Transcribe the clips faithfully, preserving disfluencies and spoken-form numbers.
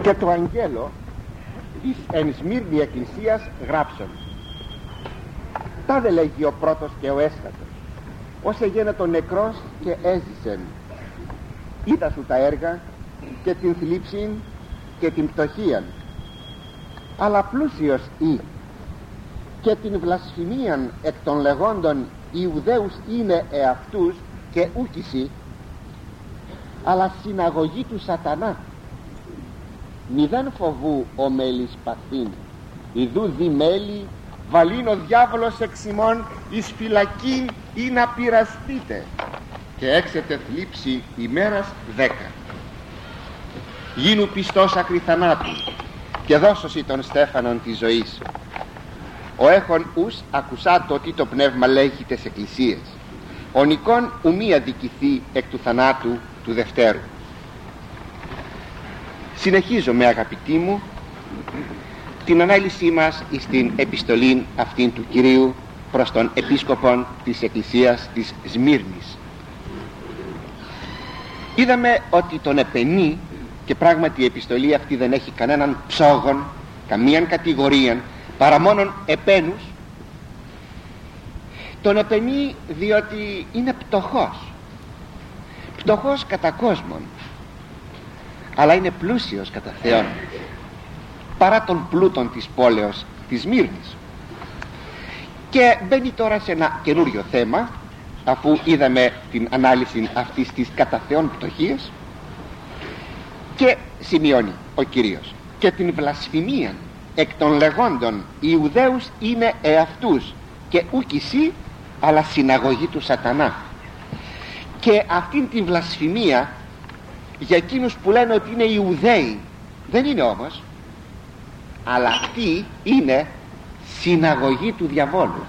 και το αγγέλο της εν Σμύρνη εκκλησίας γράψον. Τάδε λέγει ο πρώτος και ο έσχατος, ως εγένετο νεκρός και έζησεν. Είδα σου τα έργα και την θλίψην και την πτωχίαν, αλλά πλούσιος ή και την βλασφημίαν εκ των λεγόντων Ιουδαίους είναι εαυτούς και ούκηση, αλλά συναγωγή του σατανά. Μηδέν φοβού ο μέλης παθήν, ιδού δι μέλη βαλήν ο διάβολος εξ ημών εις φυλακήν ή να πειραστείτε, και έξετε θλίψη ημέρας δέκα. Γίνου πιστός ακρι θανάτου και δώσωσι τον στέφανον της ζωής. Ο έχων ους ακουσάτο ότι το πνεύμα λέγει τες εκκλησίες. Ο νικόν ου μη αδικηθεί εκ του θανάτου του δευτέρου. Συνεχίζομαι, αγαπητοί μου, την ανάλυση μας στην επιστολή αυτήν του Κυρίου προς τον επίσκοπον της εκκλησίας της Σμύρνης. Είδαμε ότι τον επενεί, και πράγματι η επιστολή αυτή δεν έχει κανέναν ψόγον, καμίαν κατηγορίαν, παρά μόνον επένους. Τον επενεί διότι είναι πτωχός, πτωχός κατά κόσμον, αλλά είναι πλούσιος κατά Θεόν, παρά τον πλούτον της πόλεως της Σμύρνης. Και μπαίνει τώρα σε ένα καινούριο θέμα, αφού είδαμε την ανάλυση αυτής της κατά Θεόν πτωχίας, και σημειώνει ο Κύριος και την βλασφημία εκ των λεγόντων Ιουδαίους είναι εαυτούς και ούκηση, αλλά συναγωγή του σατανά. Και αυτήν την βλασφημία για εκείνους που λένε ότι είναι Ιουδαίοι, δεν είναι όμως, αλλά αυτή είναι συναγωγή του διαβόλου.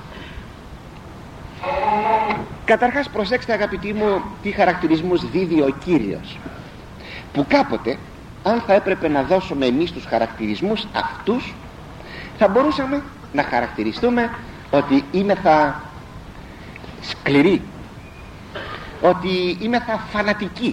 Καταρχάς προσέξτε, αγαπητοί μου, τι χαρακτηρισμούς δίδει ο Κύριος, που κάποτε αν θα έπρεπε να δώσουμε εμείς τους χαρακτηρισμούς αυτούς, θα μπορούσαμε να χαρακτηριστούμε ότι είμαι θα σκληροί, ότι είμαι θα φανατικοί,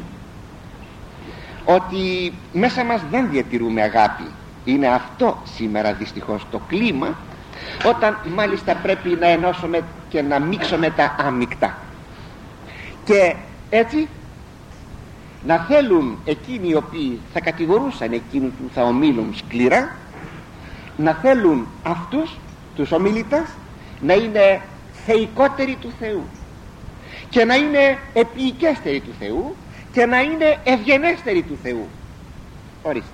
ότι μέσα μας δεν διατηρούμε αγάπη. Είναι αυτό σήμερα δυστυχώς το κλίμα, όταν μάλιστα πρέπει να ενώσουμε και να μίξουμε τα άμυκτα, και έτσι να θέλουν εκείνοι οι οποίοι θα κατηγορούσαν εκείνους που θα ομίλουν σκληρά, να θέλουν αυτούς τους ομιλητάς να είναι θεϊκότεροι του Θεού και να είναι επίοικέστεροι του Θεού και να είναι ευγενέστεροι του Θεού. Ορίστε,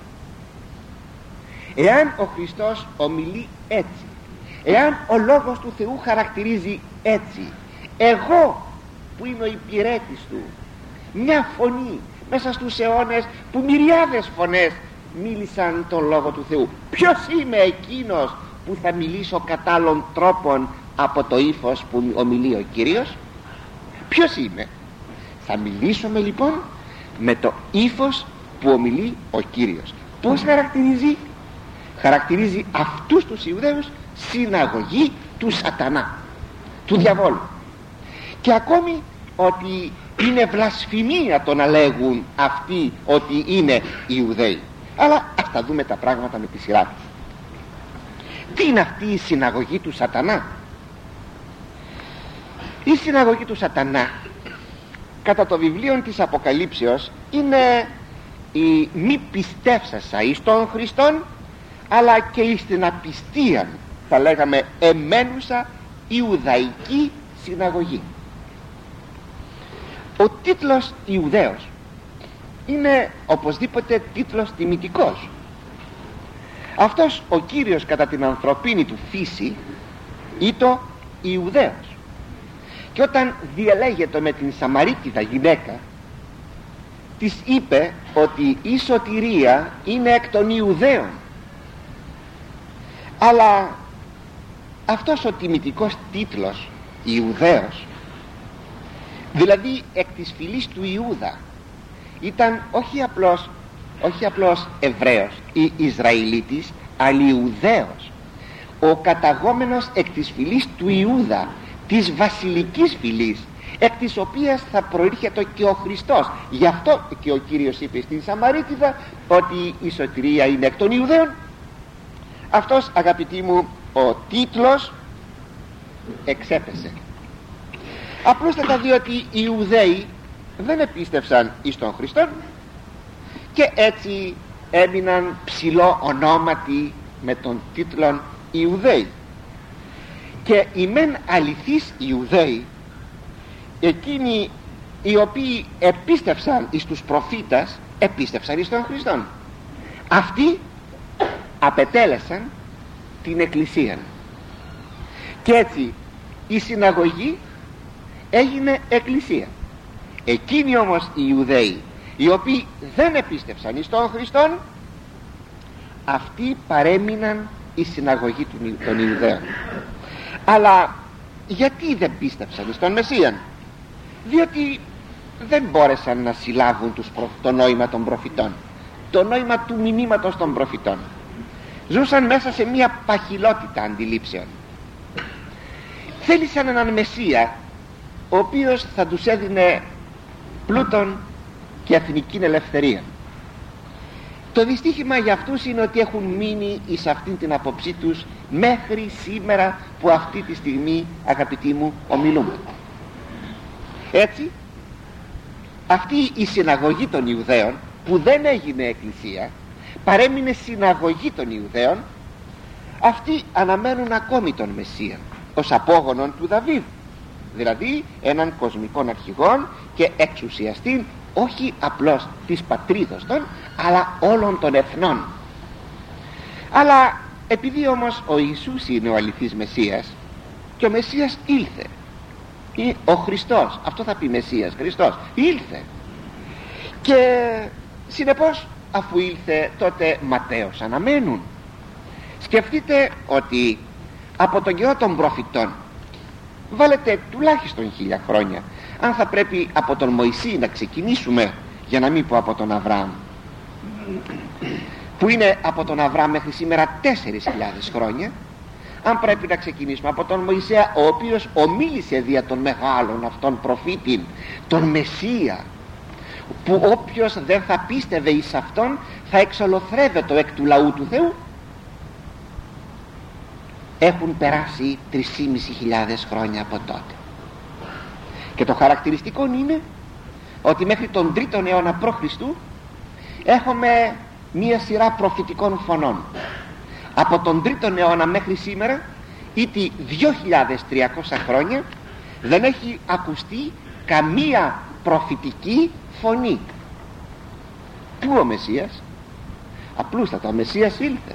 εάν ο Χριστός ομιλεί έτσι, εάν ο Λόγος του Θεού χαρακτηρίζει έτσι, εγώ που είμαι ο υπηρέτης του, μια φωνή μέσα στους αιώνες που μυριάδες φωνές μίλησαν τον Λόγο του Θεού, ποιος είμαι εκείνος που θα μιλήσω κατά άλλων τρόπων από το ύφος που ομιλεί ο Κύριος? Ποιος είμαι? Θα μιλήσουμε λοιπόν με το ύφος που ομιλεί ο Κύριος. Πώς χαρακτηρίζει? Χαρακτηρίζει αυτούς τους Ιουδαίους συναγωγή του σατανά, του διαβόλου. Και ακόμη ότι είναι βλασφημία το να λέγουν αυτοί ότι είναι Ιουδαίοι. Αλλά ας τα δούμε τα πράγματα με τη σειρά τους. Τι είναι αυτή η συναγωγή του σατανά? Η συναγωγή του σατανά κατά το βιβλίο της Αποκαλύψεως είναι η μη πιστεύσασα εις τον Χριστόν, αλλά και εις την απιστία, θα λέγαμε εμένουσα Ιουδαϊκή συναγωγή. Ο τίτλος Ιουδαίος είναι οπωσδήποτε τίτλος τιμητικός. Αυτός ο Κύριος κατά την ανθρωπίνη του φύση ήτο Ιουδαίος, και όταν διελέγεται με την Σαμαρίτιδα γυναίκα, της είπε ότι η σωτηρία είναι εκ των Ιουδαίων. Αλλά αυτός ο τιμητικός τίτλος Ιουδαίος, δηλαδή εκ της φυλής του Ιούδα, ήταν όχι απλώς, όχι απλώς Εβραίος ή Ισραηλίτης, αλλά Ιουδαίος, ο καταγόμενος εκ της φυλής του Ιούδα, της βασιλικής φυλής, εκ της οποίας θα προήρχεται και ο Χριστός. Γι' αυτό και ο Κύριος είπε στην Σαμαρίτιδα ότι η σωτηρία είναι εκ των Ιουδαίων. Αυτός, αγαπητοί μου, ο τίτλος εξέπεσε απλούστατα διότι οι Ιουδαίοι δεν επίστευσαν εις τον Χριστόν και έτσι έμειναν ψηλό ονόματι με τον τίτλον Ιουδαίοι. Και οι μεν αληθείς Ιουδαίοι, εκείνοι οι οποίοι επίστευσαν εις τους προφήτας, επίστευσαν εις τον Χριστόν. Αυτοί απετέλεσαν την Εκκλησία και έτσι η συναγωγή έγινε Εκκλησία. Εκείνοι όμως οι Ιουδαίοι οι οποίοι δεν επίστευσαν εις τον Χριστόν, αυτοί παρέμειναν η συναγωγή των Ιουδαίων. Αλλά γιατί δεν πίστεψαν εις τον Μεσσίαν? Διότι δεν μπόρεσαν να συλλάβουν τους προ... το νόημα των προφητών, το νόημα του μηνύματος των προφητών. Ζούσαν μέσα σε μια παχυλότητα αντιλήψεων. Θέλησαν έναν Μεσσία ο οποίος θα τους έδινε πλούτον και εθνική ελευθερία. Το δυστύχημα για αυτούς είναι ότι έχουν μείνει εις αυτήν την άποψή τους μέχρι σήμερα που αυτή τη στιγμή, αγαπητοί μου, ομιλούμε. Έτσι αυτή η συναγωγή των Ιουδαίων που δεν έγινε εκκλησία, παρέμεινε συναγωγή των Ιουδαίων, αυτοί αναμένουν ακόμη τον Μεσσία ως απόγονον του Δαβίδ, δηλαδή έναν κοσμικών αρχηγόν και εξουσιαστή όχι απλώς της πατρίδος των, αλλά όλων των εθνών. Αλλά επειδή όμως ο Ιησούς είναι ο αληθής Μεσσίας και ο Μεσσίας ήλθε, ή ο Χριστός, αυτό θα πει Μεσσίας, Χριστός ήλθε, και συνεπώς αφού ήλθε τότε ματέως αναμένουν. Σκεφτείτε ότι από τον καιρό των προφητών, βάλετε τουλάχιστον χίλια χρόνια, αν θα πρέπει από τον Μωυσή να ξεκινήσουμε, για να μην πω από τον Αβραάμ, που είναι από τον Αβραάμ μέχρι σήμερα τέσσερις χιλιάδες χρόνια, αν πρέπει να ξεκινήσουμε από τον Μωυσέα, ο οποίος ομίλησε δια των μεγάλων αυτών προφήτην, τον Μεσσία, που όποιος δεν θα πίστευε εις αυτόν θα εξολοθρεύεται εκ του λαού του Θεού, έχουν περάσει τρεις και μισή χιλιάδες χρόνια από τότε. Και το χαρακτηριστικό είναι ότι μέχρι τον τρίτον αιώνα π.Χ. έχουμε μία σειρά προφητικών φωνών. Από τον τρίτον αιώνα μέχρι σήμερα, ήτι δύο χιλιάδες τριακόσια χρόνια, δεν έχει ακουστεί καμία προφητική φωνή. Πού ο Μεσσίας? Απλούστατα, ο Μεσσίας ήλθε.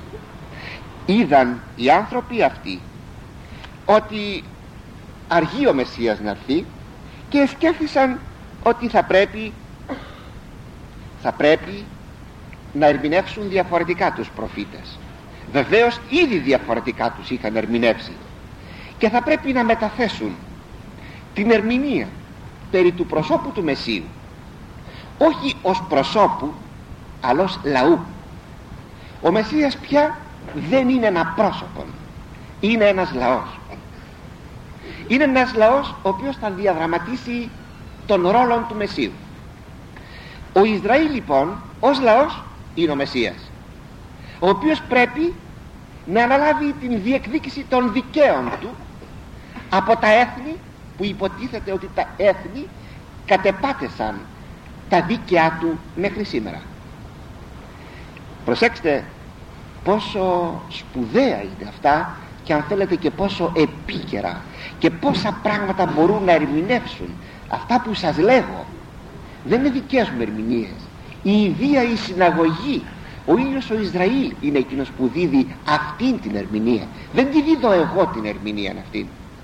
Είδαν οι άνθρωποι αυτοί ότι αργεί ο Μεσσίας να έρθει και σκέφτησαν ότι θα πρέπει θα πρέπει να ερμηνεύσουν διαφορετικά τους προφήτες. Βεβαίως ήδη διαφορετικά τους είχαν ερμηνεύσει και θα πρέπει να μεταθέσουν την ερμηνεία περί του προσώπου του Μεσσίου, όχι ως προσώπου αλλά ως λαού. Ο Μεσσίας πια δεν είναι ένα πρόσωπο, είναι ένας λαός. Είναι ένας λαός ο οποίος θα διαδραματίσει τον ρόλο του Μεσσίου. Ο Ισραήλ λοιπόν ως λαός είναι ο Μεσσίας, ο οποίος πρέπει να αναλάβει την διεκδίκηση των δικαίων του από τα έθνη που υποτίθεται ότι τα έθνη κατεπάτεσαν τα δίκαια του μέχρι σήμερα. Προσέξτε πόσο σπουδαία είναι αυτά, και αν θέλετε και πόσο επίκαιρα, και πόσα πράγματα μπορούν να ερμηνεύσουν αυτά που σας λέγω. Δεν είναι δικές μου ερμηνείες. Η ιδία, η συναγωγή, ο ίδιος ο Ισραήλ είναι εκείνος που δίδει αυτήν την ερμηνεία. Δεν τη δίδω εγώ την ερμηνεία αυτήν.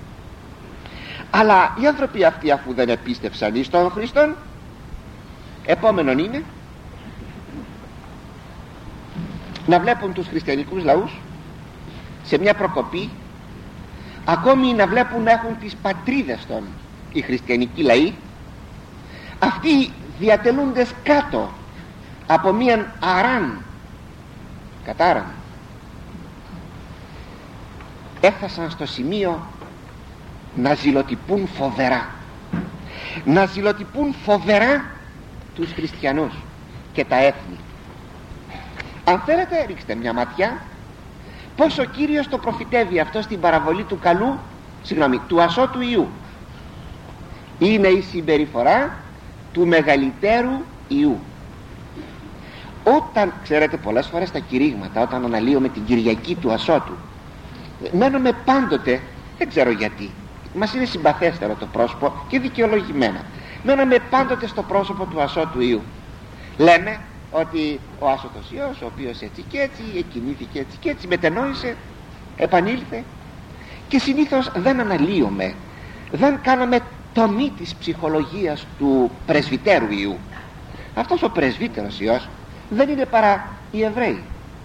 Αλλά οι άνθρωποι αυτοί, αφού δεν επίστευσαν εις τον Χριστόν, επόμενον είναι να βλέπουν τους χριστιανικούς λαούς σε μια προκοπή, ακόμη να βλέπουν να έχουν τις πατρίδες των οι χριστιανικοί λαοί, αυτοί διατελούντες κάτω από μίαν αράν κατάραν, έφτασαν στο σημείο να ζηλοτυπούν φοβερά. να ζηλοτυπούν φοβερά τους χριστιανούς και τα έθνη. Αν θέλετε ρίξτε μια ματιά πως ο Κύριος το προφητεύει αυτό στην παραβολή του καλού, συγγνώμη, του ασώτου Ιού. Είναι η συμπεριφορά του μεγαλύτερου Ιού. Όταν, ξέρετε, πολλές φορές τα κηρύγματα, όταν αναλύουμε την Κυριακή του ασώτου, μένουμε πάντοτε, δεν ξέρω γιατί, μας είναι συμπαθέστερο το πρόσωπο και δικαιολογημένα, μέναμε πάντοτε στο πρόσωπο του ασώτου Ιού. Λέμε ότι ο άσωτος Υιός, ο οποίος έτσι και έτσι εκκινήθηκε έτσι και έτσι, μετενόησε, επανήλθε, και συνήθως δεν αναλύουμε, δεν κάναμε τομή της ψυχολογίας του πρεσβυτέρου Ιού. Αυτός ο πρεσβύτερος Υιός δεν είναι παρά οι Εβραίοι.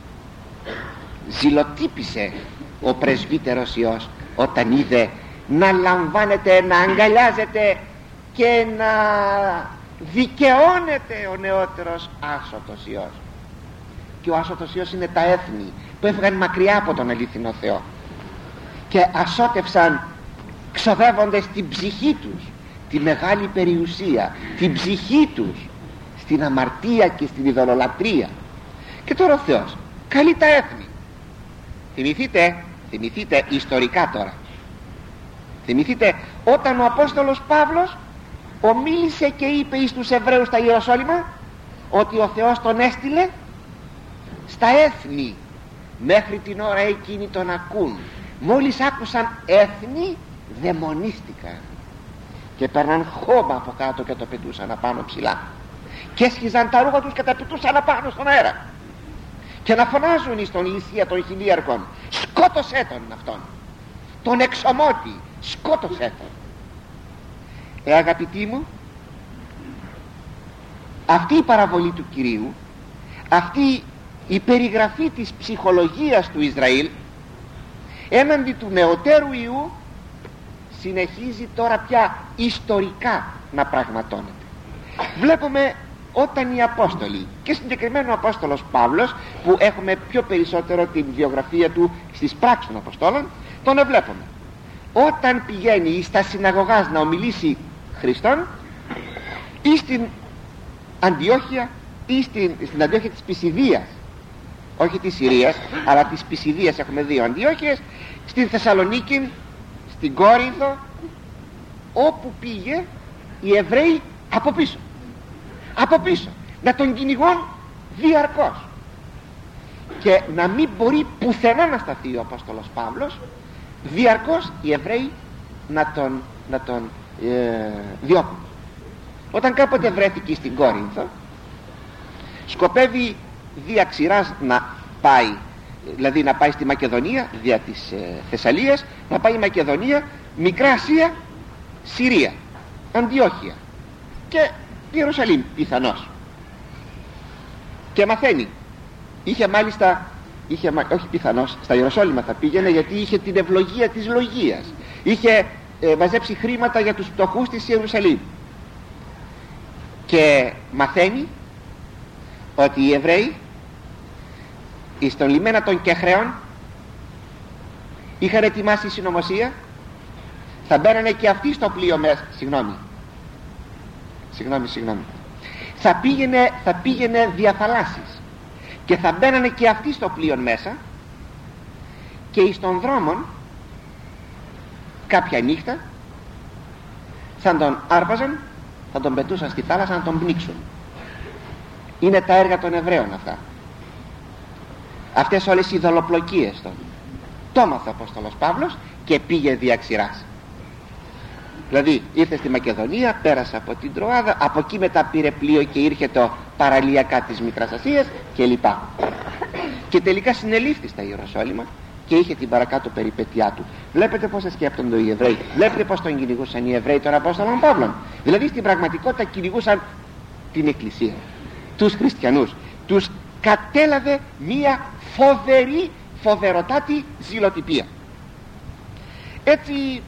Ζηλοτύπησε ο πρεσβύτερος Υιός όταν είδε να λαμβάνεται, να αγκαλιάζεται και να δικαιώνεται ο νεότερος άσωτος Υιός. Και ο άσωτος Υιός είναι τα έθνη που έφυγαν μακριά από τον αληθινό Θεό και ασώτευσαν, ξοδεύοντας την ψυχή τους, τη μεγάλη περιουσία, την ψυχή τους στην αμαρτία και στην ειδωλολατρία. Και τώρα ο Θεός καλεί τα έθνη. Θυμηθείτε, θυμηθείτε ιστορικά τώρα, θυμηθείτε όταν ο Απόστολος Παύλος ομίλησε και είπε εις τους Εβραίους στα Ιεροσόλυμα ότι ο Θεός τον έστειλε στα έθνη. Μέχρι την ώρα εκείνη τον ακούν. Μόλις άκουσαν έθνη, δαιμονίστηκαν και παίρναν χώμα από κάτω και το πετούσαν απάνω ψηλά και έσχιζαν τα ρούχα τους και τα πετούσαν απάνω στον αέρα και να φωνάζουν εις τον Λυσία των χιλίαρχων, σκότωσέ τον αυτόν, τον εξομότη, σκότωσέ τον. Ε, αγαπητοί μου, αυτή η παραβολή του Κυρίου, αυτή η περιγραφή της ψυχολογίας του Ισραήλ έναντι του νεωτέρου Ιού συνεχίζει τώρα πια ιστορικά να πραγματώνεται. Βλέπουμε όταν οι Απόστολοι, και συγκεκριμένα ο Απόστολος Παύλος, που έχουμε πιο περισσότερο την βιογραφία του στις πράξεις των Αποστόλων, τον βλέπουμε όταν πηγαίνει στα συναγωγάς να ομιλήσει Χριστόν, ή στην Αντιόχεια ή στην, στην Αντιόχεια της Πισιδίας, όχι της Συρίας αλλά της Πισιδίας, έχουμε δύο Αντιόχειες, στην Θεσσαλονίκη, στην Κόρινθο, όπου πήγε οι Εβραίοι από πίσω από πίσω να τον κυνηγούν διαρκώς και να μην μπορεί πουθενά να σταθεί ο Απόστολος Παύλος, διαρκώς οι Εβραίοι να τον, να τον ε, διώκουν. Όταν κάποτε βρέθηκε στην Κόρινθο, σκοπεύει δια ξηράς να πάει, δηλαδή να πάει στη Μακεδονία δια της ε, Θεσσαλίας, να πάει η Μακεδονία, Μικρά Ασία, Συρία, Αντιόχεια και Ιερουσαλήμ πιθανώς, και μαθαίνει. Είχε μάλιστα, είχε, όχι πιθανώς, στα Ιεροσόλυμα θα πήγαινε, γιατί είχε την ευλογία της λογίας, είχε ε, μαζέψει χρήματα για τους πτωχούς της Ιερουσαλήμ, και μαθαίνει ότι οι Εβραίοι εις τον λιμένα των Κεχραίων είχαν ετοιμάσει συνωμοσία, θα μπαίνανε και αυτοί στο πλοίο μέσα, συγγνώμη συγγνώμη συγγνώμη θα πήγαινε, θα πήγαινε δια θαλάσσης και θα μπαίνανε και αυτοί στο πλοίο μέσα, και εις των δρόμων κάποια νύχτα θα τον άρπαζαν, θα τον πετούσαν στη θάλασσα να τον πνίξουν. Είναι τα έργα των Εβραίων αυτά, αυτές όλες οι δολοπλοκίες των. Το έμαθε ο Απόστολος Παύλος και πήγε δια ξηράς. Δηλαδή ήρθε στη Μακεδονία, πέρασε από την Τροάδα, από εκεί μετά πήρε πλοίο και ήρθε το παραλιακά της Μικράς Ασίας και λοιπά, και τελικά συνελήφθη στα Ιεροσόλυμα και είχε την παρακάτω περιπέτειά του. Βλέπετε πως σκέπτονται οι Εβραίοι, βλέπετε πως τον κυνηγούσαν οι Εβραίοι τον Απόστολο Παύλον. Δηλαδή στην πραγματικότητα κυνηγούσαν την Εκκλησία, τους χριστιανούς. Τους κατέλαβε μία φοβερή, φοβεροτάτη ζηλοτυπία. Έτσι,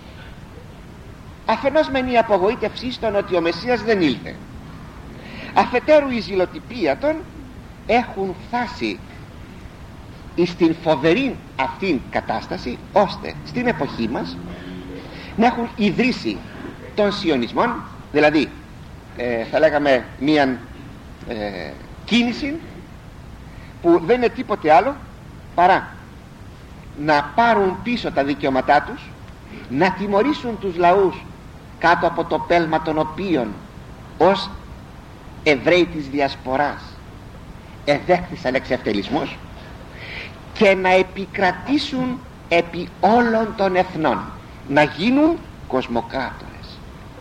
αφενός μεν η απογοήτευσή στον ότι ο Μεσσίας δεν ήλθε, αφετέρου η ζηλοτυπία των, έχουν φτάσει στην φοβερή αυτήν κατάσταση, ώστε στην εποχή μας να έχουν ιδρύσει τον σιωνισμό, δηλαδή ε, θα λέγαμε μία ε, κίνηση που δεν είναι τίποτε άλλο παρά να πάρουν πίσω τα δικαιώματά τους, να τιμωρήσουν τους λαούς κάτω από το πέλμα των οποίων ως Εβραίοι της Διασποράς εδέχθησαν εξευτελισμούς, και να επικρατήσουν επί όλων των εθνών, να γίνουν κοσμοκράτορες.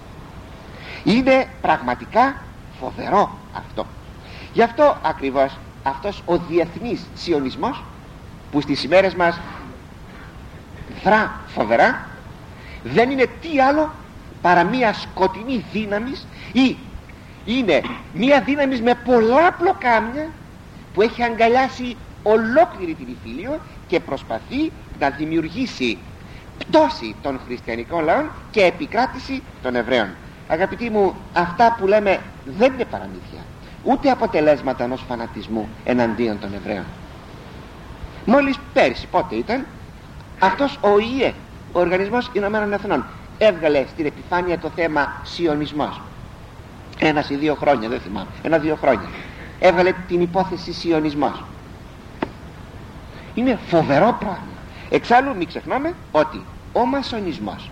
Είναι πραγματικά φοβερό αυτό. Γι' αυτό ακριβώς αυτός ο διεθνής σιωνισμός, που στις ημέρες μας δρά φοβερά, δεν είναι τι άλλο παρά μία σκοτεινή δύναμη, ή είναι μία δύναμη με πολλά πλοκάμια που έχει αγκαλιάσει ολόκληρη την Ιφίλιο και προσπαθεί να δημιουργήσει πτώση των χριστιανικών λαών και επικράτηση των Εβραίων. Αγαπητοί μου, αυτά που λέμε δεν είναι παραμύθια, ούτε αποτελέσματα ενός φανατισμού εναντίον των Εβραίων. Μόλις πέρσι, πότε ήταν, αυτός ο ΙΕ, ο Οργανισμός Ηνωμένων Εθνών, έβγαλε στην επιφάνεια το θέμα σιωνισμός. Ένας ή δύο χρόνια, δεν θυμάμαι, ένα-δύο χρόνια έβγαλε την υπόθεση σιωνισμός. Είναι φοβερό πράγμα. Εξάλλου μην ξεχνάμε ότι ο μασονισμός,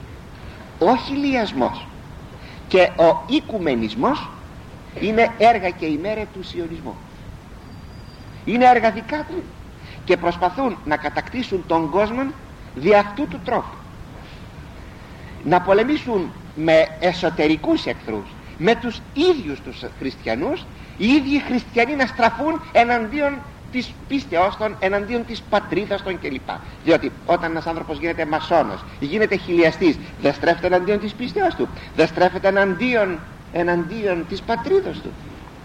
ο χιλιασμός και ο οικουμενισμός είναι έργα και ημέρα του σιωνισμού. Είναι έργα δικά του και προσπαθούν να κατακτήσουν τον κόσμο δι' αυτού του τρόπου, να πολεμήσουν με εσωτερικούς εχθρούς, με τους ίδιους τους χριστιανούς, οι ίδιοι χριστιανοί να στραφούν εναντίον της πίστεως των, εναντίον της πατρίδας των κλπ. Διότι όταν ένας άνθρωπος γίνεται μασόνος, γίνεται χιλιαστής, δεν στρέφεται εναντίον της πίστεως του, δεν στρέφεται εναντίον, εναντίον της πατρίδας του.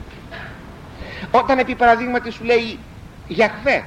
Όταν επί παραδείγματι σου λέει Γιαχβέ,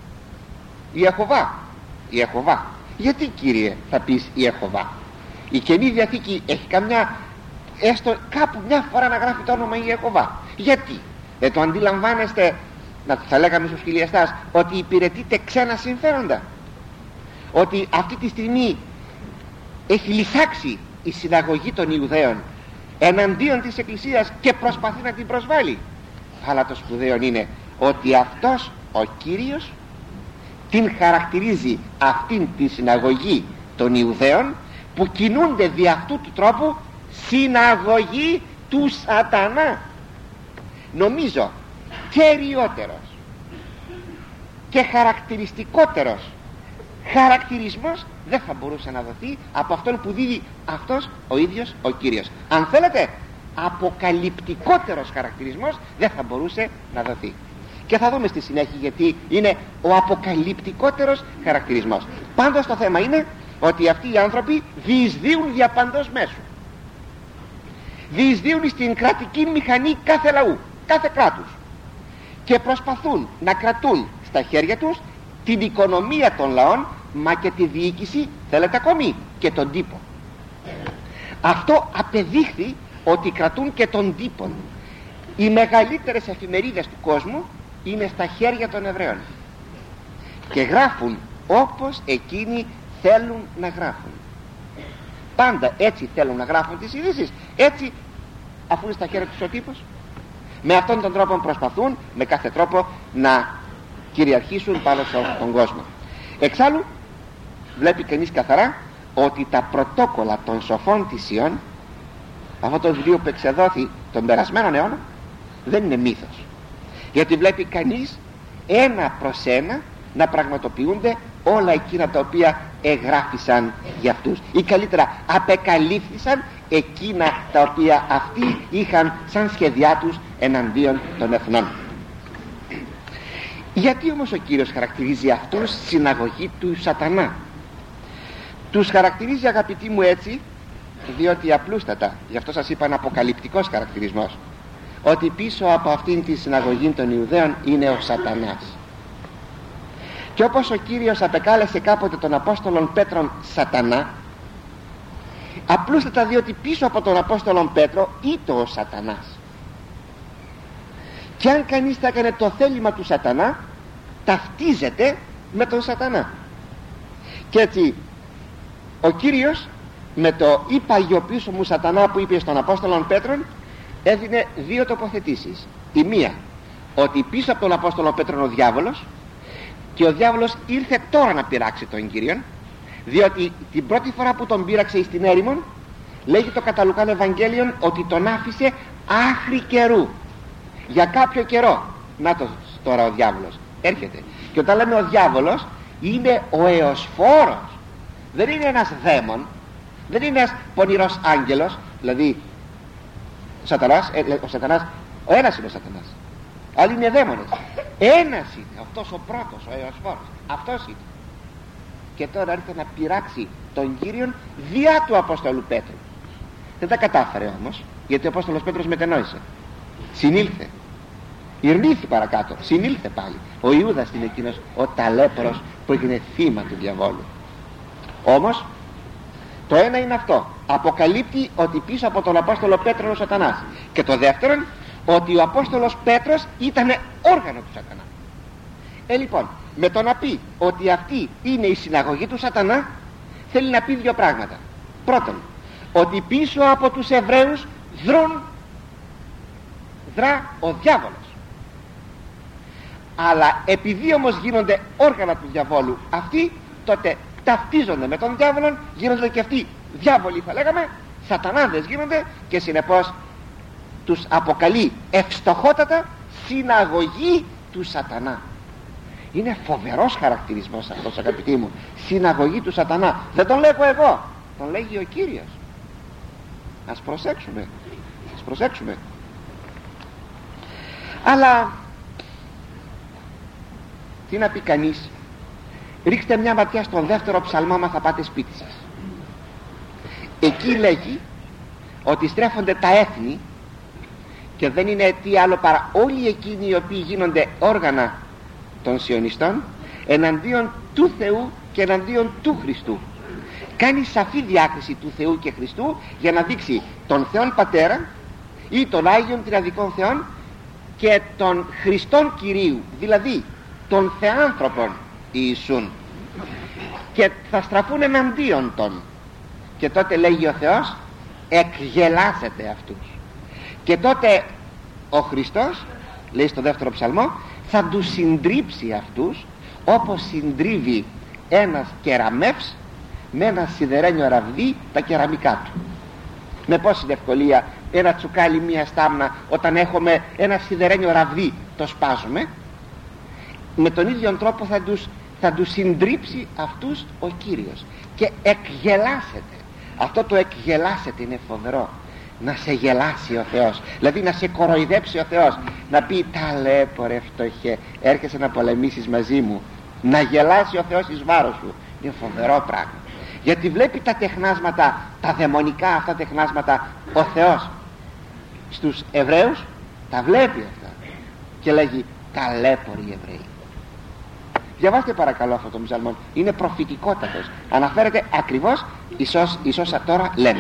Ιεχωβά, Ιεχωβά, γιατί κύριε θα πεις Ιεχωβά? Η Καινή Διαθήκη έχει καμιά, έστω κάπου μια φορά να γράφει το όνομα Ιεχωβά. Γιατί? Δεν το αντιλαμβάνεστε, να θα λέγαμε στους χιλιαστάς, ότι υπηρετείτε ξένα συμφέροντα, ότι αυτή τη στιγμή έχει λυσάξει η συναγωγή των Ιουδαίων εναντίον της Εκκλησίας και προσπαθεί να την προσβάλλει? Αλλά το σπουδαίο είναι ότι αυτός ο Κύριος την χαρακτηρίζει αυτήν τη συναγωγή των Ιουδαίων, που κινούνται δι' αυτού του τρόπου συναγωγή του σατανά. Νομίζω κεριότερος και χαρακτηριστικότερος χαρακτηρισμός δεν θα μπορούσε να δοθεί από αυτόν που δίδει αυτός ο ίδιος ο Κύριος. Αν θέλετε, αποκαλυπτικότερος χαρακτηρισμός δεν θα μπορούσε να δοθεί. Και θα δούμε στη συνέχεια γιατί είναι ο αποκαλυπτικότερος χαρακτηρισμός. Πάντως το θέμα είναι ότι αυτοί οι άνθρωποι διεισδύουν δια παντός μέσου, διεισδύουν στην κρατική μηχανή κάθε λαού, κάθε κράτους, και προσπαθούν να κρατούν στα χέρια τους την οικονομία των λαών, μα και τη διοίκηση, θέλετε ακόμη, και τον τύπο. Αυτό απεδείχθη ότι κρατούν και τον τύπο. Οι μεγαλύτερες εφημερίδες του κόσμου είναι στα χέρια των Εβραίων και γράφουν όπως εκείνοι θέλουν να γράφουν. Πάντα έτσι θέλουν να γράφουν τις ειδήσεις, έτσι, αφού είναι στα χέρια τους ο τύπος. Με αυτόν τον τρόπο προσπαθούν με κάθε τρόπο να κυριαρχήσουν πάνω στον κόσμο. Εξάλλου βλέπει κανείς καθαρά ότι τα πρωτόκολλα των σοφών της Ιών, αυτό το βιβλίο που εξεδόθη τον περασμένο αιώνα, δεν είναι μύθος, γιατί βλέπει κανείς ένα προς ένα να πραγματοποιούνται όλα εκείνα τα οποία εγγράφησαν για αυτούς, ή καλύτερα απεκαλύφθησαν εκείνα τα οποία αυτοί είχαν σαν σχεδιά τους εναντίον των εθνών. Γιατί όμως ο Κύριος χαρακτηρίζει αυτούς συναγωγή του σατανά? Τους χαρακτηρίζει, αγαπητοί μου, έτσι διότι απλούστατα, γι' αυτό σας είπα, αποκαλυπτικός χαρακτηρισμός, ότι πίσω από αυτήν τη συναγωγή των Ιουδαίων είναι ο σατανάς. Και όπως ο Κύριος απεκάλεσε κάποτε τον Απόστολον Πέτρον σατανά, απλούστατα διότι πίσω από τον Απόστολον Πέτρο ήταν ο σατανάς. Και αν κανείς θα έκανε το θέλημα του σατανά, ταυτίζεται με τον σατανά. Και έτσι ο Κύριος με το «υπαγιοποιήσω μου σατανά» που είπε στον Απόστολο Πέτρον, έδινε δύο τοποθετήσεις. Η μία, ότι πίσω από τον Απόστολο Πέτρον ο διάβολος, και ο διάβολος ήρθε τώρα να πειράξει τον Κύριον, διότι την πρώτη φορά που τον πείραξε στην έρημον, λέγει το κατά Λουκάν Ευαγγέλιον ότι τον άφησε άχρη καιρού, για κάποιο καιρό. Να το τώρα ο διάβολος έρχεται, και όταν λέμε ο διάβολος, είναι ο εωσφόρος, δεν είναι ένας δαίμον, δεν είναι ένας πονηρός άγγελος. Δηλαδή ο σατανάς, ε, ο σατανάς, ο ένας είναι ο σατανάς, άλλοι είναι δαίμονες. Ένας είναι αυτός ο πρώτος, ο εωσφόρος, αυτός είναι. Και τώρα έρχεται να πειράξει τον Κύριον διά του Απόστολου Πέτρου. Δεν τα κατάφερε όμως, γιατί ο Απόστολος Πέτρος μετενόησε, συνήλθε, ειρνήθη παρακάτω, συνήλθε πάλι. Ο Ιούδας είναι εκείνος ο ταλέπορος που έγινε θύμα του διαβόλου. Όμως το ένα είναι αυτό, αποκαλύπτει ότι πίσω από τον Απόστολο Πέτρο είναι ο σατανάς, και το δεύτερον, ότι ο Απόστολος Πέτρος ήταν όργανο του σατανά. Ε λοιπόν, με το να πει ότι αυτή είναι η συναγωγή του σατανά, θέλει να πει δύο πράγματα. Πρώτον, ότι πίσω από τους Εβραίους δρούν, δρά ο διάβολος. Αλλά επειδή όμως γίνονται όργανα του διαβόλου αυτοί, τότε ταυτίζονται με τον διάβολο, γίνονται και αυτοί διάβολοι, θα λέγαμε, σατανάδες γίνονται, και συνεπώς τους αποκαλεί ευστοχότατα συναγωγή του σατανά. Είναι φοβερός χαρακτηρισμός αυτός, αγαπητοί μου, συναγωγή του σατανά. Δεν τον λέγω εγώ, τον λέγει ο Κύριος. Ας προσέξουμε, ας προσέξουμε. Αλλά τι να πει κανείς, ρίξτε μια ματιά στον δεύτερο ψαλμό, μα θα πάτε σπίτι σας. Εκεί λέγει ότι στρέφονται τα έθνη, και δεν είναι τι άλλο παρά όλοι εκείνοι οι οποίοι γίνονται όργανα των σιωνιστών εναντίον του Θεού και εναντίον του Χριστού. Κάνει σαφή διάκριση του Θεού και Χριστού για να δείξει τον Θεόν Πατέρα ή τον Άγιον Τριαδικών Θεών και τον Χριστόν Κυρίου, δηλαδή τον Θεάνθρωπον Ιησούν, και θα στραφούν εναντίον των. Και τότε λέγει ο Θεός, εκγελάσετε αυτούς. Και τότε ο Χριστός, λέει στο δεύτερο ψαλμό, θα τους συντρίψει αυτούς όπως συντρίβει ένας κεραμεύς με ένα σιδερένιο ραβδί τα κεραμικά του. Με πόση ευκολία ένα τσουκάλι, μία στάμνα, όταν έχουμε ένα σιδερένιο ραβδί, το σπάζουμε. Με τον ίδιο τρόπο θα τους, θα τους συντρίψει αυτούς ο Κύριος. Και εκγελάσετε. Αυτό το εκγελάσετε είναι φοβερό. Να σε γελάσει ο Θεός, δηλαδή να σε κοροϊδέψει ο Θεός, να πει ταλέπορε φτωχέ, έρχεσαι να πολεμήσεις μαζί μου. Να γελάσει ο Θεός εις βάρος σου. Είναι φοβερό πράγμα, γιατί βλέπει τα τεχνάσματα, τα δαιμονικά αυτά τεχνάσματα ο Θεός στους Εβραίους, τα βλέπει αυτά και λέγει ταλέποροι Εβραίοι. Διαβάστε παρακαλώ αυτό το ψαλμό, είναι προφητικότατος, αναφέρεται ακριβώς ίσως, ίσως τώρα λέμε.